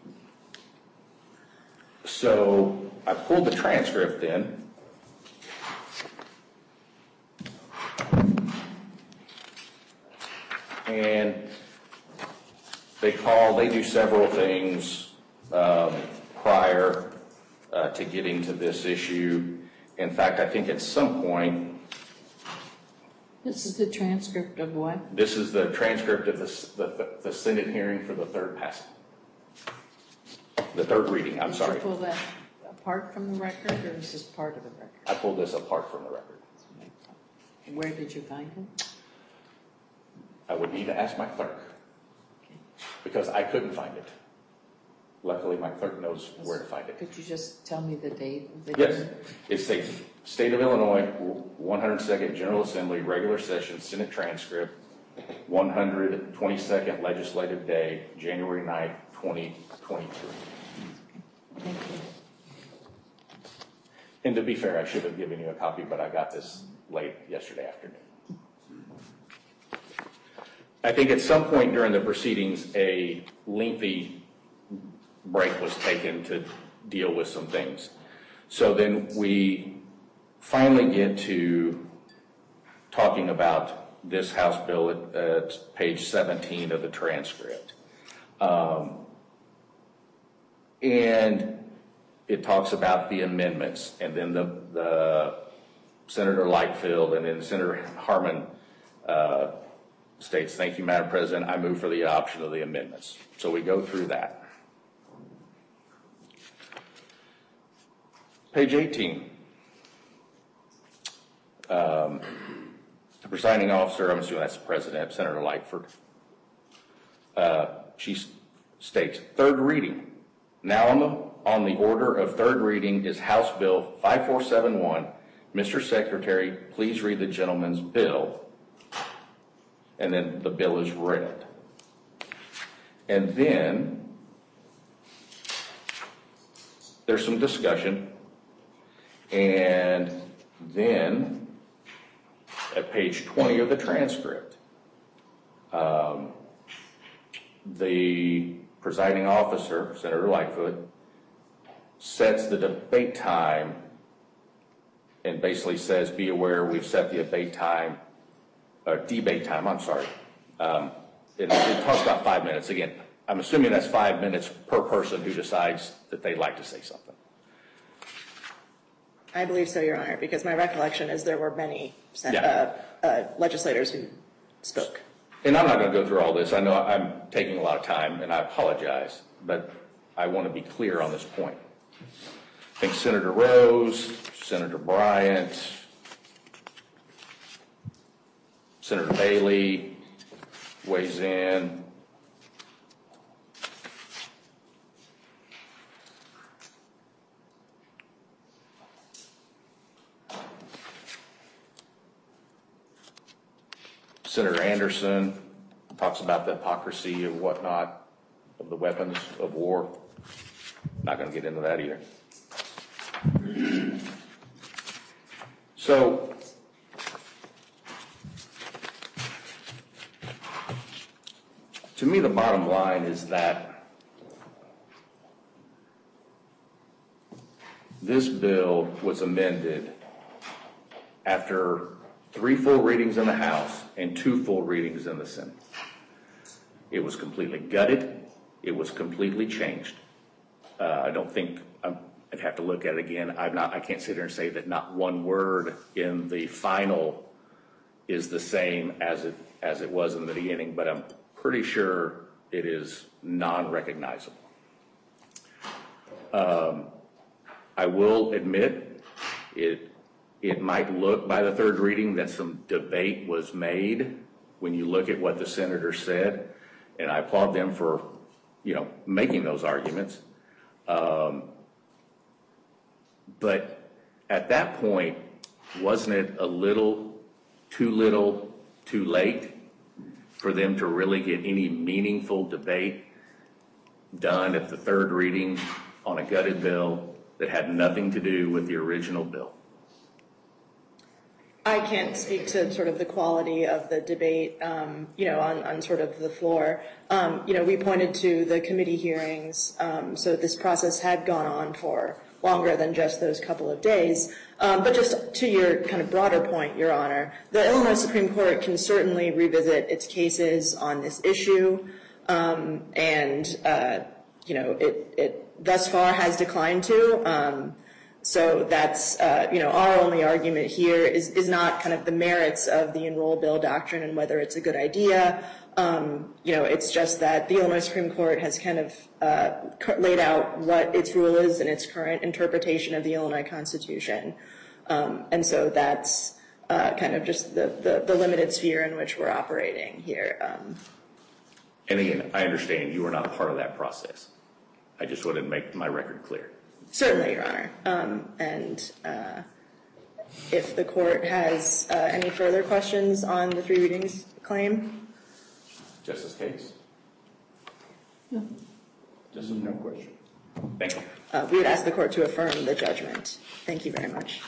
so I pulled the transcript in. And they call, they do several things um, prior uh, to getting to this issue. In fact, I think at some point, This is the transcript of what? this is the transcript of the, the, the Senate hearing for the third passing. The third reading, I'm sorry. Did you pull that apart from the record, or is this part of the record? I pulled this apart from the record. Where did you find it? I would need to ask my clerk because I couldn't find it. Luckily, my clerk knows where to find it. Could you just tell me the date? of the Yes, hearing? it's a State of Illinois one hundred second General Assembly regular session Senate transcript, one hundred twenty-second legislative day, January ninth, twenty twenty-two. Thank you. And to be fair, I should have given you a copy, but I got this late yesterday afternoon. I think at some point during the proceedings, a lengthy break was taken to deal with some things. So then we finally get to talking about this House bill at, at page seventeen of the transcript. Um, and it talks about the amendments, and then the, the Senator Lightfield and then Senator Harmon uh, states, "Thank you, Madam President. I move for the adoption of the amendments." So we go through that. Page eighteen. Um, the presiding officer, I'm assuming that's the president, Senator Lightford. Uh, she states, third reading. Now on the, on the order of third reading is House Bill five four seven one. Mister Secretary, please read the gentleman's bill. And then the bill is read. And then there's some discussion. And then at page twenty of the transcript, um, the presiding officer, Senator Lightfoot, sets the debate time and basically says, be aware we've set the debate time, uh, debate time, I'm sorry. Um, it, it talks about five minutes. Again, I'm assuming that's five minutes per person who decides that they'd like to say something. I believe so, Your Honor, because my recollection is there were many sen- Yeah. uh, uh, legislators who spoke. And I'm not going to go through all this. I know I'm taking a lot of time, and I apologize, but I want to be clear on this point. I think Senator Rose, Senator Bryant, Senator Bailey weighs in. Senator Anderson talks about the hypocrisy and whatnot of the weapons of war. Not going to get into that either. So, to me, the bottom line is that this bill was amended after three full readings in the House and two full readings in the Senate. It was completely gutted. It was completely changed. Uh, I don't think I'm, I'd have to look at it again. I'm not. I can't sit here and say that not one word in the final is the same as it as it was in the beginning, but I'm pretty sure it is non-recognizable. Um, I will admit it. It might look by the third reading that some debate was made when you look at what the senator said, and I applaud them for, you know, making those arguments. Um, but at that point, wasn't it a little too little, too late for them to really get any meaningful debate done at the third reading on a gutted bill that had nothing to do with the original bill? I can't speak to sort of the quality of the debate, um, you know, on, on sort of the floor. Um, you know, we pointed to the committee hearings, um, so this process had gone on for longer than just those couple of days. Um, but just to your kind of broader point, Your Honor, the Illinois Supreme Court can certainly revisit its cases on this issue, um, and, uh, you know, it, it thus far has declined to. Um, So that's, uh, you know, our only argument here is, is not kind of the merits of the Enroll Bill doctrine and whether it's a good idea. Um, you know, it's just that the Illinois Supreme Court has kind of uh, laid out what its rule is in its current interpretation of the Illinois Constitution. Um, and so that's uh, kind of just the, the, the limited sphere in which we're operating here. Um, and again, I understand you were not a part of that process. I just wanted to make my record clear. Certainly, Your Honor. Um, and uh, if the court has uh, any further questions on the three readings claim? Justice Case? No. Just no question. Thank you. Uh, we would ask the court to affirm the judgment. Thank you very much.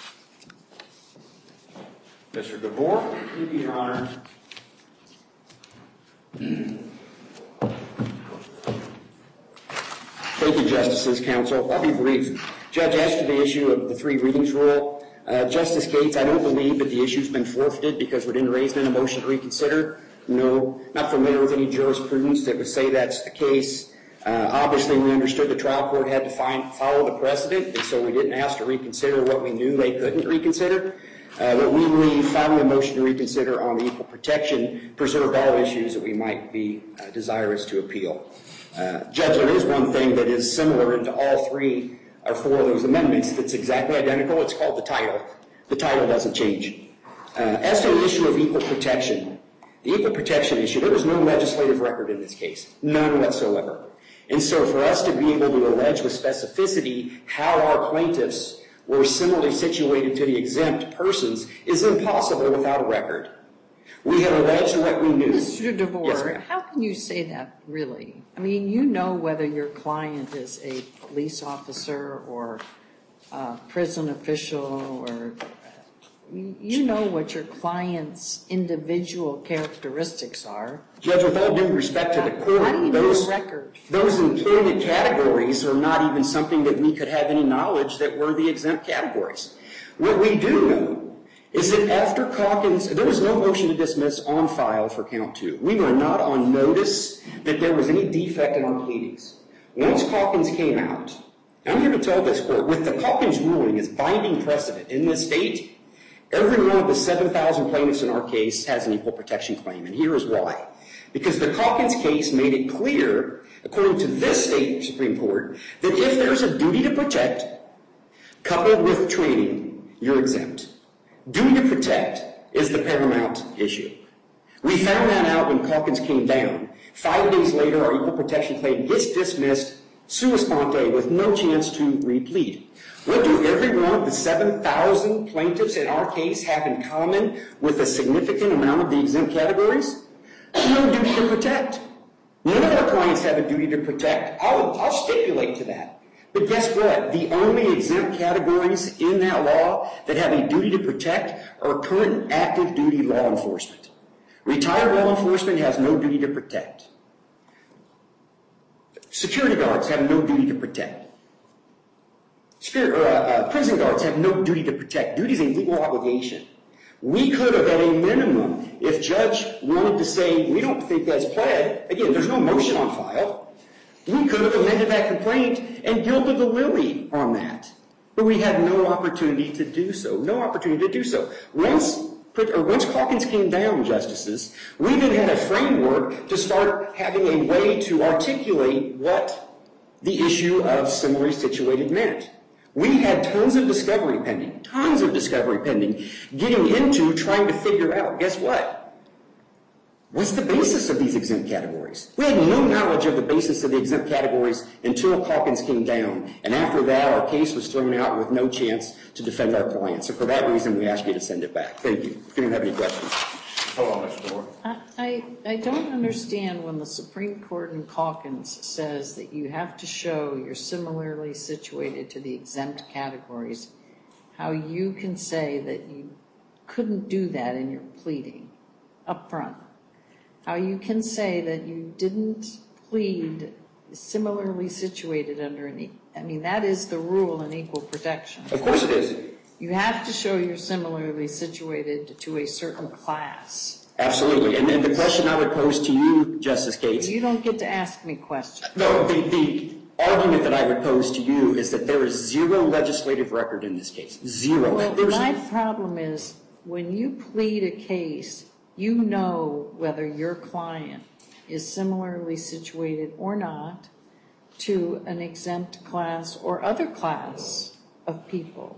Mister DeVore? Thank you, Your Honor. Thank you, Justices, Counsel. I'll be brief. Judge, as to the issue of the three readings rule, uh, Justice Gates, I don't believe that the issue's been forfeited because we didn't raise it in a motion to reconsider. No, not familiar with any jurisprudence that would say that's the case. Uh, obviously, we understood the trial court had to find, follow the precedent, and so we didn't ask to reconsider what we knew they couldn't reconsider. Uh, but we believe filing a motion to reconsider on the equal protection preserved all issues that we might be uh, desirous to appeal. Uh, Judge, there is one thing that is similar into all three or four of those amendments that's exactly identical. It's called the title. The title doesn't change. Uh, as to the issue of equal protection, the equal protection issue, there was no legislative record in this case, none whatsoever. And so for us to be able to allege with specificity how our plaintiffs were similarly situated to the exempt persons is impossible without a record. We have alleged what we knew. Mister DeVore, yes, how can you say that, really? I mean, you know whether your client is a police officer or a prison official, or you know what your client's individual characteristics are. Judge, with all due respect to the court, how do you those, know record? those employment categories are not even something that we could have any knowledge that were the exempt categories. What we do know is that after Calkins, there was no motion to dismiss on file for count two. We were not on notice that there was any defect in our pleadings. Once Calkins came out, I'm here to tell this court, with the Calkins ruling as binding precedent in this state, every one of the seven thousand plaintiffs in our case has an equal protection claim, and here is why. Because the Calkins case made it clear, according to this state Supreme Court, that if there's a duty to protect, coupled with training, you're exempt. Duty to protect is the paramount issue. We found that out when Calkins came down. Five days later, our equal protection claim gets dismissed sua sponte with no chance to replead. What do every one of the seven thousand plaintiffs in our case have in common with a significant amount of the exempt categories? No duty to protect. None of our clients have a duty to protect. I'll, I'll stipulate to that. But guess what? The only exempt categories in that law that have a duty to protect are current active duty law enforcement. Retired law enforcement has no duty to protect. Security guards have no duty to protect. spirit, or, uh, uh, prison guards have no duty to protect. Duty is a legal obligation. We could have, at a minimum, if judge wanted to say, we don't think that's pled, again, there's no motion on file, we could have amended that complaint and guilted the Lily on that. But we had no opportunity to do so, no opportunity to do so. Once, or once Calkins came down, Justices, we then had a framework to start having a way to articulate what the issue of similarly situated meant. We had tons of discovery pending, tons of discovery pending, getting into trying to figure out, guess what? What's the basis of these exempt categories? We had no knowledge of the basis of the exempt categories until Calkins came down. And after that, our case was thrown out with no chance to defend our clients. So for that reason, we ask you to send it back. Thank you. If you don't have any questions. Hold on, Mister Moore. I, I, I don't understand when the Supreme Court in Calkins says that you have to show you're similarly situated to the exempt categories, how you can say that you couldn't do that in your pleading up front. How you can say that you didn't plead similarly situated under an, e- I mean, that is the rule in equal protection. Of course it is. You have to show you're similarly situated to a certain class. Absolutely. And then the question I would pose to you, Justice Cates. You don't get to ask me questions. No, the, the argument that I would pose to you is that there is zero legislative record in this case. Zero. Well, There's, my problem is when you plead a case, you know whether your client is similarly situated or not to an exempt class or other class of people.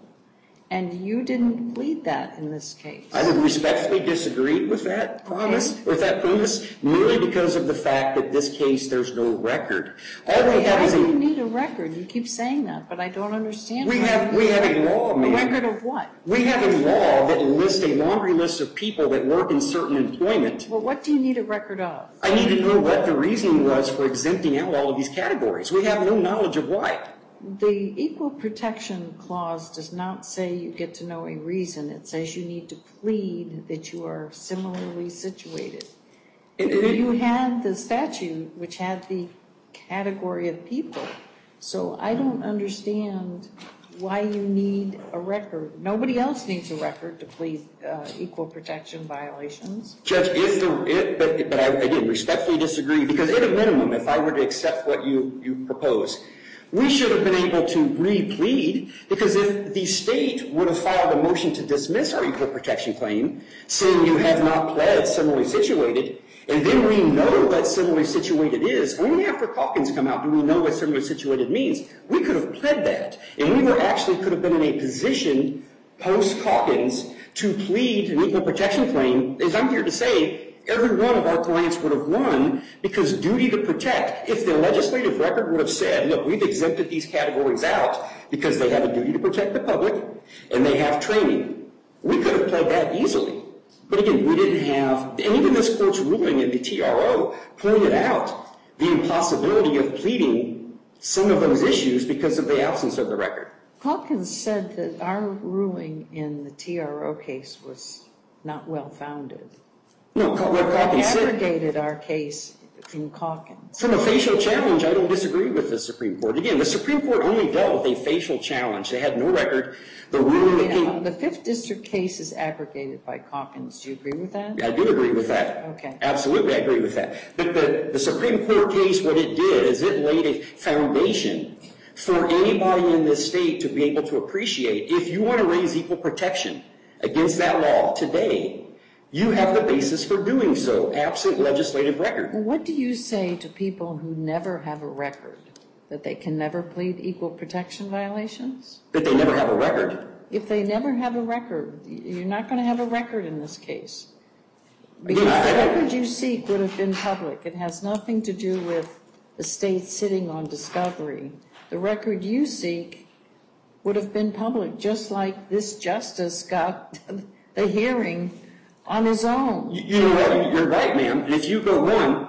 And you didn't plead that in this case. I would respectfully disagree with that promise, Okay. with that premise, merely because of the fact that this case there's no record. All we have Why is do you a need a record? You keep saying that, but I don't understand. we why have you we need have a law, a ma'am. record of what? We have a law that lists a laundry list of people that work in certain employment. Well, what do you need a record of? I need to know what the reasoning was for exempting out all of these categories. We have no knowledge of why. The Equal Protection Clause does not say you get to know a reason. It says you need to plead that you are similarly situated. And- and it- You had the statute, which had the category of people. So I don't understand why you need a record. Nobody else needs a record to plead uh, equal protection violations. Judge, if the, if, but, but I, again, respectfully disagree, because at a minimum, if I were to accept what you, you propose, we should have been able to re-plead, because if the state would have filed a motion to dismiss our equal protection claim, saying you have not pled similarly situated, and then we know what similarly situated is, only after Calkins come out do we know what similarly situated means. We could have pled that, and we were actually could have been in a position post-Calkins to plead an equal protection claim. As I'm here to say, every one of our clients would have won, because duty to protect, if the legislative record would have said, look, we've exempted these categories out because they have a duty to protect the public and they have training, we could have pled that easily. But again, we didn't have, and even this court's ruling in the T R O pointed out the impossibility of pleading some of those issues because of the absence of the record. Calkins said that our ruling in the T R O case was not well-founded. No, what Calkins said. Abrogated our case in Calkins. From a facial challenge, I don't disagree with the Supreme Court. Again, the Supreme Court only dealt with a facial challenge. They had no record. The ruling that Yeah, came. the Fifth District case is abrogated by Calkins. Do you agree with that? I do agree with that. Okay. Absolutely, I agree with that. But the, the Supreme Court case, what it did is it laid a foundation for anybody in this state to be able to appreciate, if you want to raise equal protection against that law today, you have the basis for doing so, absent legislative record. Well, what do you say to people who never have a record, that they can never plead equal protection violations? That they never have a record. If they never have a record, you're not going to have a record in this case. Because Again, I- the record you seek would have been public. It has nothing to do with the state sitting on discovery. The record you seek would have been public, just like this justice got the hearing on his own. You, you know what? You're right, ma'am. And if you go one,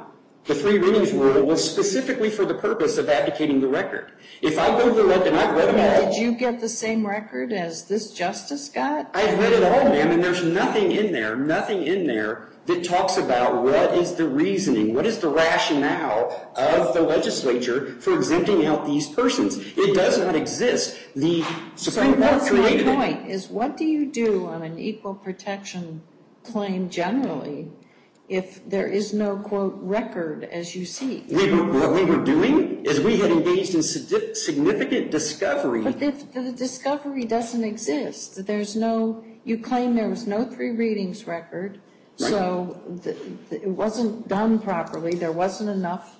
The three readings rule was specifically for the purpose of advocating the record. If I go to the left, and I've read them all. Did you get the same record as this justice got? I've read it all, ma'am, and there's nothing in there, nothing in there that talks about what is the reasoning, what is the rationale of the legislature for exempting out these persons. It does not exist. The Supreme Court created it. So that's my point, is what do you do on an equal protection claim generally if there is no, quote, record as you seek? We were, what we were doing is we had engaged in significant discovery. But if the discovery doesn't exist, there's no, you claim there was no three readings record, right. So the, the, it wasn't done properly, there wasn't enough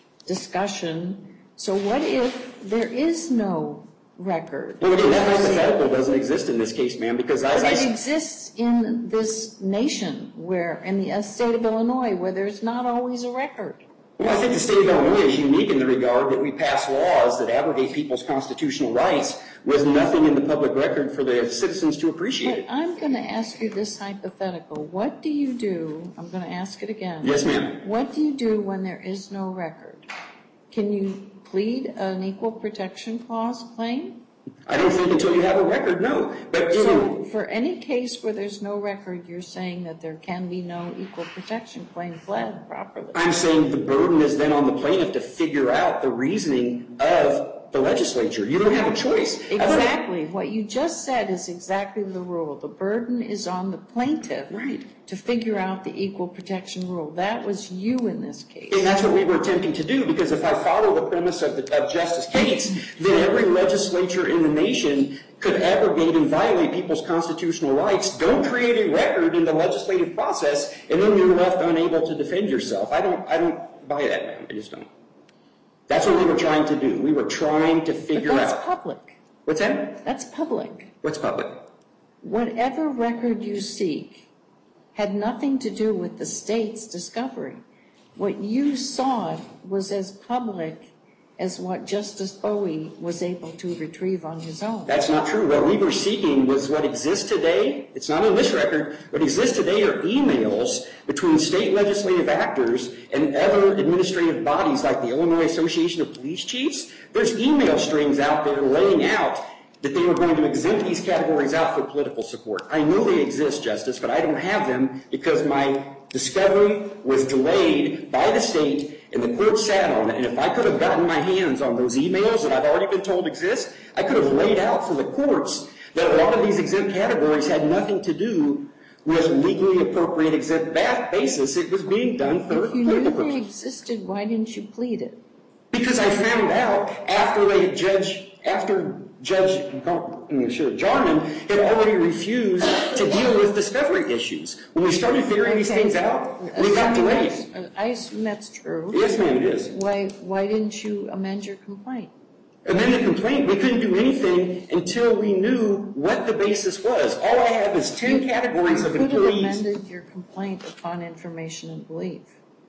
discussion. So what if there is no record? Well, again, that hypothetical doesn't exist in this case, ma'am, because as but I... it exists in this nation, where, in the state of Illinois, where there's not always a record. Well, I think the state of Illinois is unique in the regard that we pass laws that abrogate people's constitutional rights with nothing in the public record for the citizens to appreciate it. But I'm going to ask you this hypothetical. What do you do, I'm going to ask it again. Yes, ma'am. What do you do when there is no record? Can you plead an equal protection clause claim? I don't think until you have a record, no. But So for any case where there's no record, you're saying that there can be no equal protection claim pled properly. I'm saying the burden is then on the plaintiff to figure out the reasoning of the legislature. You don't have a choice. Exactly. What you just said is exactly the rule. The burden is on the plaintiff right. to figure out the equal protection rule. That was you in this case. And that's what we were attempting to do, because if I follow the premise of, the, of Justice Cates, then every legislature in the nation could abrogate and violate people's constitutional rights. Don't create a record in the legislative process, and then you're left unable to defend yourself. I don't, I don't buy that, ma'am. I just don't. That's what we were trying to do. We were trying to figure out. But that's public. What's that? That's public. What's public? Whatever record you seek had nothing to do with the state's discovery. What you saw was as public as what Justice Bowie was able to retrieve on his own. That's not true. What we were seeking was what exists today. It's not in this record. What exists today are emails between state legislative actors and other administrative bodies like the Illinois Association of Police Chiefs. There's email strings out there laying out that they were going to exempt these categories out for political support. I know they exist, Justice, but I don't have them because my discovery was delayed by the state and the court sat on it. And if I could have gotten my hands on those emails that I've already been told exist, I could have laid out for the courts that a lot of these exempt categories had nothing to do with legally appropriate exempt basis. It was being done for If you political knew purposes. they existed, why didn't you plead it? Because I found out after they judge, after Judge sure, Jarman had already refused to deal with discovery issues. When we started figuring these things out, we got delayed. I assume that's true. Yes, ma'am, it is. Why, why didn't you amend your complaint? Amend the complaint. We couldn't do anything until we knew what the basis was. All I have is ten categories of You could have employees. amended your complaint upon information and belief.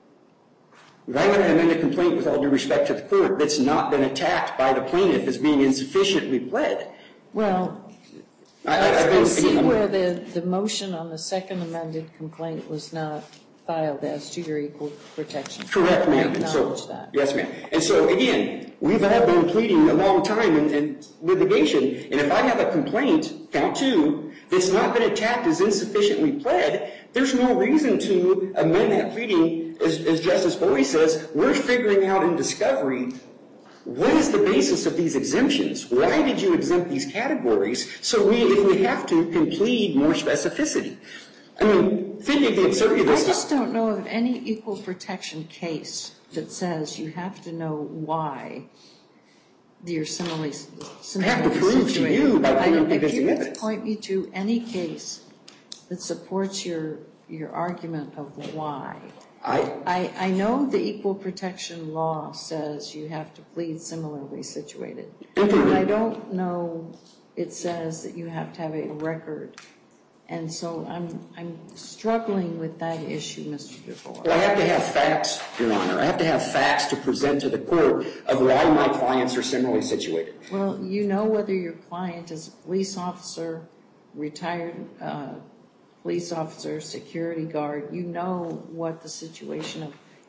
Why would I amend a complaint with all due respect to the court that's not been attacked by the plaintiff as being insufficiently pled? Well, I, I, I've I been, see again, where the, the motion on the second amended complaint was not filed as to your equal protection. Correct, ma'am. I And so, acknowledge that. yes, ma'am. And so, again, we've all been pleading a long time in, in litigation, and if I have a complaint, count two, that's not been attacked as insufficiently pled, there's no reason to amend that pleading, as, as Justice Bowie says. We're figuring out in discovery what is the basis of these exemptions. Why did you exempt these categories? So we, if we have to, can plead more specificity. I mean, think of the absurdity of I this. just don't know of any equal protection case that says you have to know why you're similarly, similarly I have to prove to situated. you by I- clear and If convincing you could evidence. point me to any case that supports your, your argument of why. I, I, I know the equal protection law says you have to plead similarly situated. But I don't know it says that you have to have a record. And so I'm, I'm struggling with that issue, Mister DeVore. Well, I have to have facts, Your Honor. I have to have facts to present to the court of why my clients are similarly situated. Well, you know whether your client is a police officer, retired uh, police officer, security guard. You know what the situation of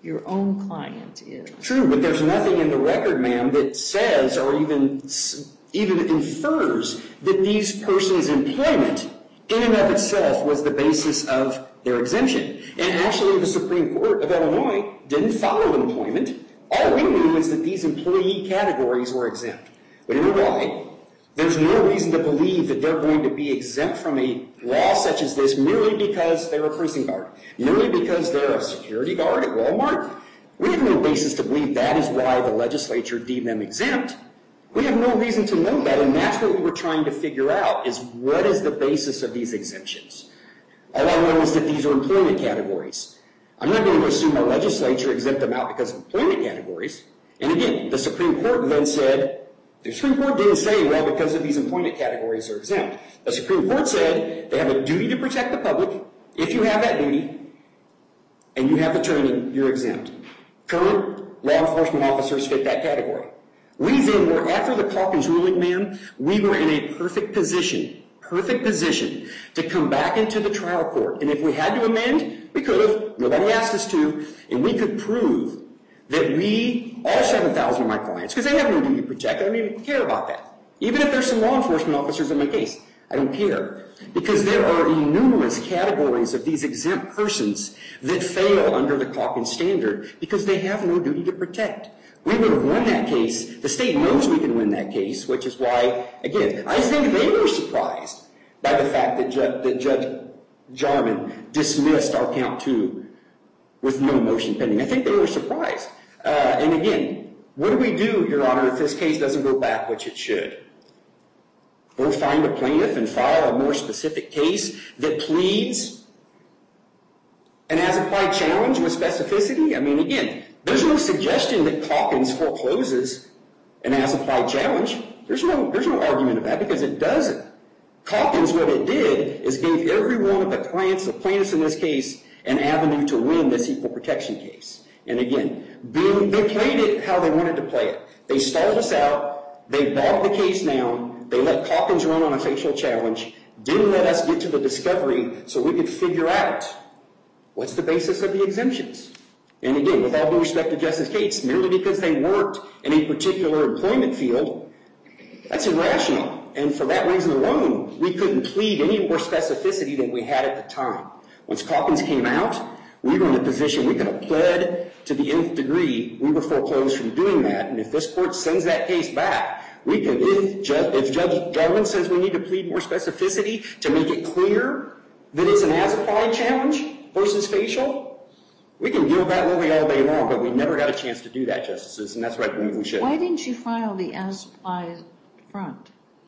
Your own client is. True, but there's nothing in the record, ma'am, that says or even even infers that these persons' employment in and of itself was the basis of their exemption. And actually, the Supreme Court of Illinois didn't follow employment. All we knew is that these employee categories were exempt. But you know why? There's no reason to believe that they're going to be exempt from a law such as this merely because they're a prison guard, merely because they're a security guard at Walmart. We have no basis to believe that is why the legislature deemed them exempt. We have no reason to know that, and that's what we were trying to figure out, is what is the basis of these exemptions. All I know is that these are employment categories. I'm not going to assume our legislature exempt them out because of employment categories. And again, the Supreme Court then said, the Supreme Court didn't say, well, because of these employment categories are exempt. The Supreme Court said they have a duty to protect the public. If you have that duty and you have the training, you're exempt. Current law enforcement officers fit that category. We then were, after the Calkins ruling, ma'am, we were in a perfect position, perfect position to come back into the trial court. And if we had to amend, we could have. Nobody asked us to. And we could prove that we, all seven thousand of my clients, because they have no duty to protect, I don't even care about that. Even if there's some law enforcement officers in my case, I don't care. Because there are numerous categories of these exempt persons that fail under the Calkins standard because they have no duty to protect. We would have won that case. The state knows we can win that case, which is why, again, I think they were surprised by the fact that, Ju- that Judge Jarman dismissed our count two with no motion pending. I think they were surprised. Uh, and again, what do we do, Your Honor, if this case doesn't go back, which it should? Go find a plaintiff and file a more specific case that pleads an as-applied challenge with specificity? I mean, again, there's no suggestion that Calkins forecloses an as-applied challenge. There's no, there's no argument of that because it doesn't. Calkins, what it did is gave every one of the clients, the plaintiffs in this case, an avenue to win this equal protection case. And again, being, they played it how they wanted to play it. They stalled us out. They bogged the case down. They let Calkins run on a facial challenge. Didn't let us get to the discovery so we could figure out what's the basis of the exemptions. And again, with all due respect to Justice Cates, merely because they worked in a particular employment field, that's irrational. And for that reason alone, we couldn't plead any more specificity than we had at the time. Once Calkins came out, we were in a position we could have pled to the nth degree. We were foreclosed from doing that. And if this court sends that case back, we can, if, Judge, if Judge Jarman says we need to plead more specificity to make it clear that it's an as-applied challenge versus facial, we can deal that lily all day long, but we never got a chance to do that, Justices, and that's what I believe we should. Why didn't you file the as-applied front?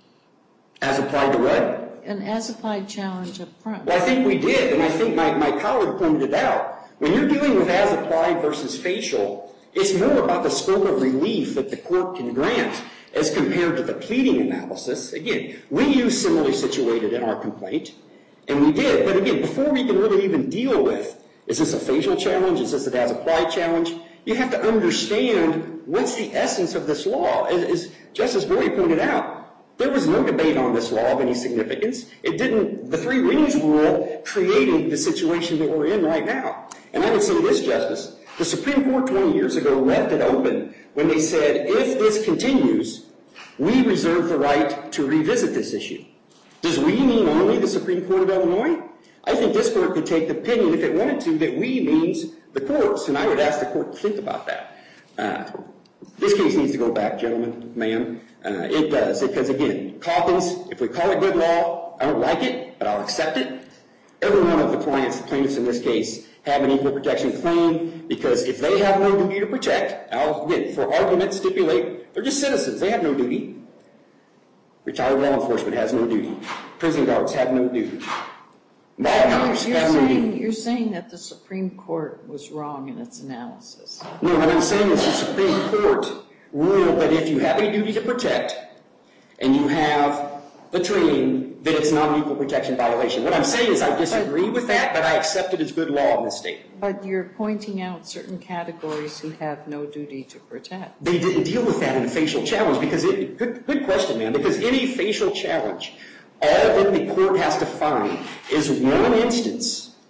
As-applied to what? An as-applied challenge up front. Well, I think we did, and I think my, my colleague pointed it out. When you're dealing with as-applied versus facial, it's more about the scope of relief that the court can grant as compared to the pleading analysis. Again, we use similarly situated in our complaint, and we did. But again, before we can really even deal with, is this a facial challenge? Is this an as-applied challenge? You have to understand what's the essence of this law. As, as Justice Boyd pointed out, there was no debate on this law of any significance. It didn't, the three readings rule created the situation that we're in right now. And I would say this, Justice, the Supreme Court twenty years ago left it open when they said, if this continues, we reserve the right to revisit this issue. Does we mean only the Supreme Court of Illinois? I think this court could take the opinion, if it wanted to, that we means the courts, and I would ask the court to think about that. Uh, this case needs to go back, gentlemen, ma'am. Uh, it does, because again, Calkins, if we call it good law, I don't like it, but I'll accept it. Every one of the clients, the plaintiffs in this case, have an equal protection claim, because if they have no duty to protect, I'll, again, for argument, stipulate, they're just citizens, they have no duty. Retired law enforcement has no duty. Prison guards have no duty. Mall cops You're have no saying, duty. you're saying that the Supreme Court was wrong in its analysis. No, what I'm saying is the Supreme Court ruled that if you have a duty to protect and you have the training, that it's not an equal protection violation. What I'm saying is I disagree with that, but I accept it as good law in this state. But you're pointing out certain categories who have no duty to protect. They didn't deal with that in a facial challenge because it, good, good question, man, because any facial challenge, all that the court has to find is one instance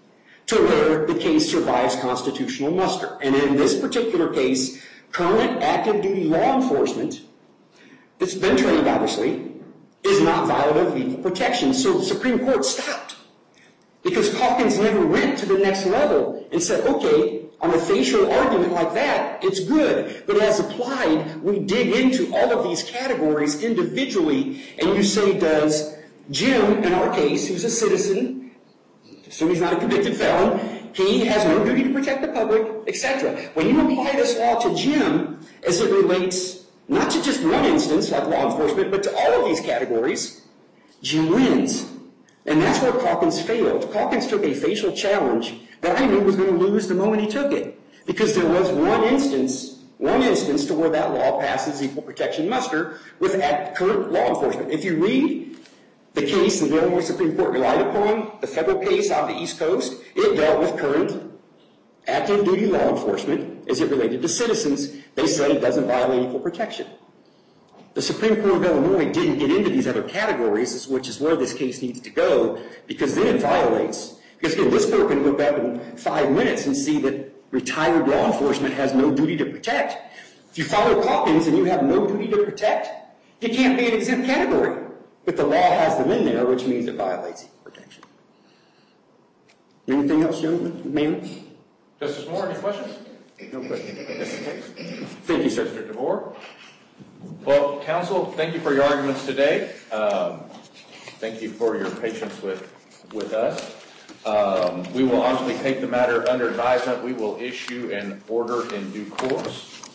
to where the case survives constitutional muster. And in this particular case, current active duty law enforcement that's been trained, obviously, is not violative of equal protection. So the Supreme Court stopped because Calkins never went to the next level and said, okay, on a facial argument like that, it's good. But as applied, we dig into all of these categories individually, and you say, does Jim, in our case, who's a citizen, assume he's not a convicted felon, he has no duty to protect the public, et cetera. When you apply this law to Jim, as it relates not to just one instance, like law enforcement, but to all of these categories, Jim wins. And that's where Calkins failed. Calkins took a facial challenge that I knew was going to lose the moment he took it, because there was one instance, one instance to where that law passes equal protection muster with current law enforcement. If you read the case that the Illinois Supreme Court relied upon, the federal case out of the East Coast, it dealt with current active duty law enforcement as it related to citizens. They said it doesn't violate equal protection. The Supreme Court of Illinois didn't get into these other categories, which is where this case needs to go, because then it violates. Because again, this court can look up in five minutes and see that retired law enforcement has no duty to protect. If you follow Calkins and you have no duty to protect, you can't be an exempt category. But the law has them in there, which means it violates equal protection. Anything else, gentlemen? Ma'am? Justice Moore, any questions? No question. Thank you, sir. Mister DeVore. Well, counsel, thank you for your arguments today. Um, thank you for your patience with, with us. Um, we will honestly take the matter under advisement. We will issue an order in due course.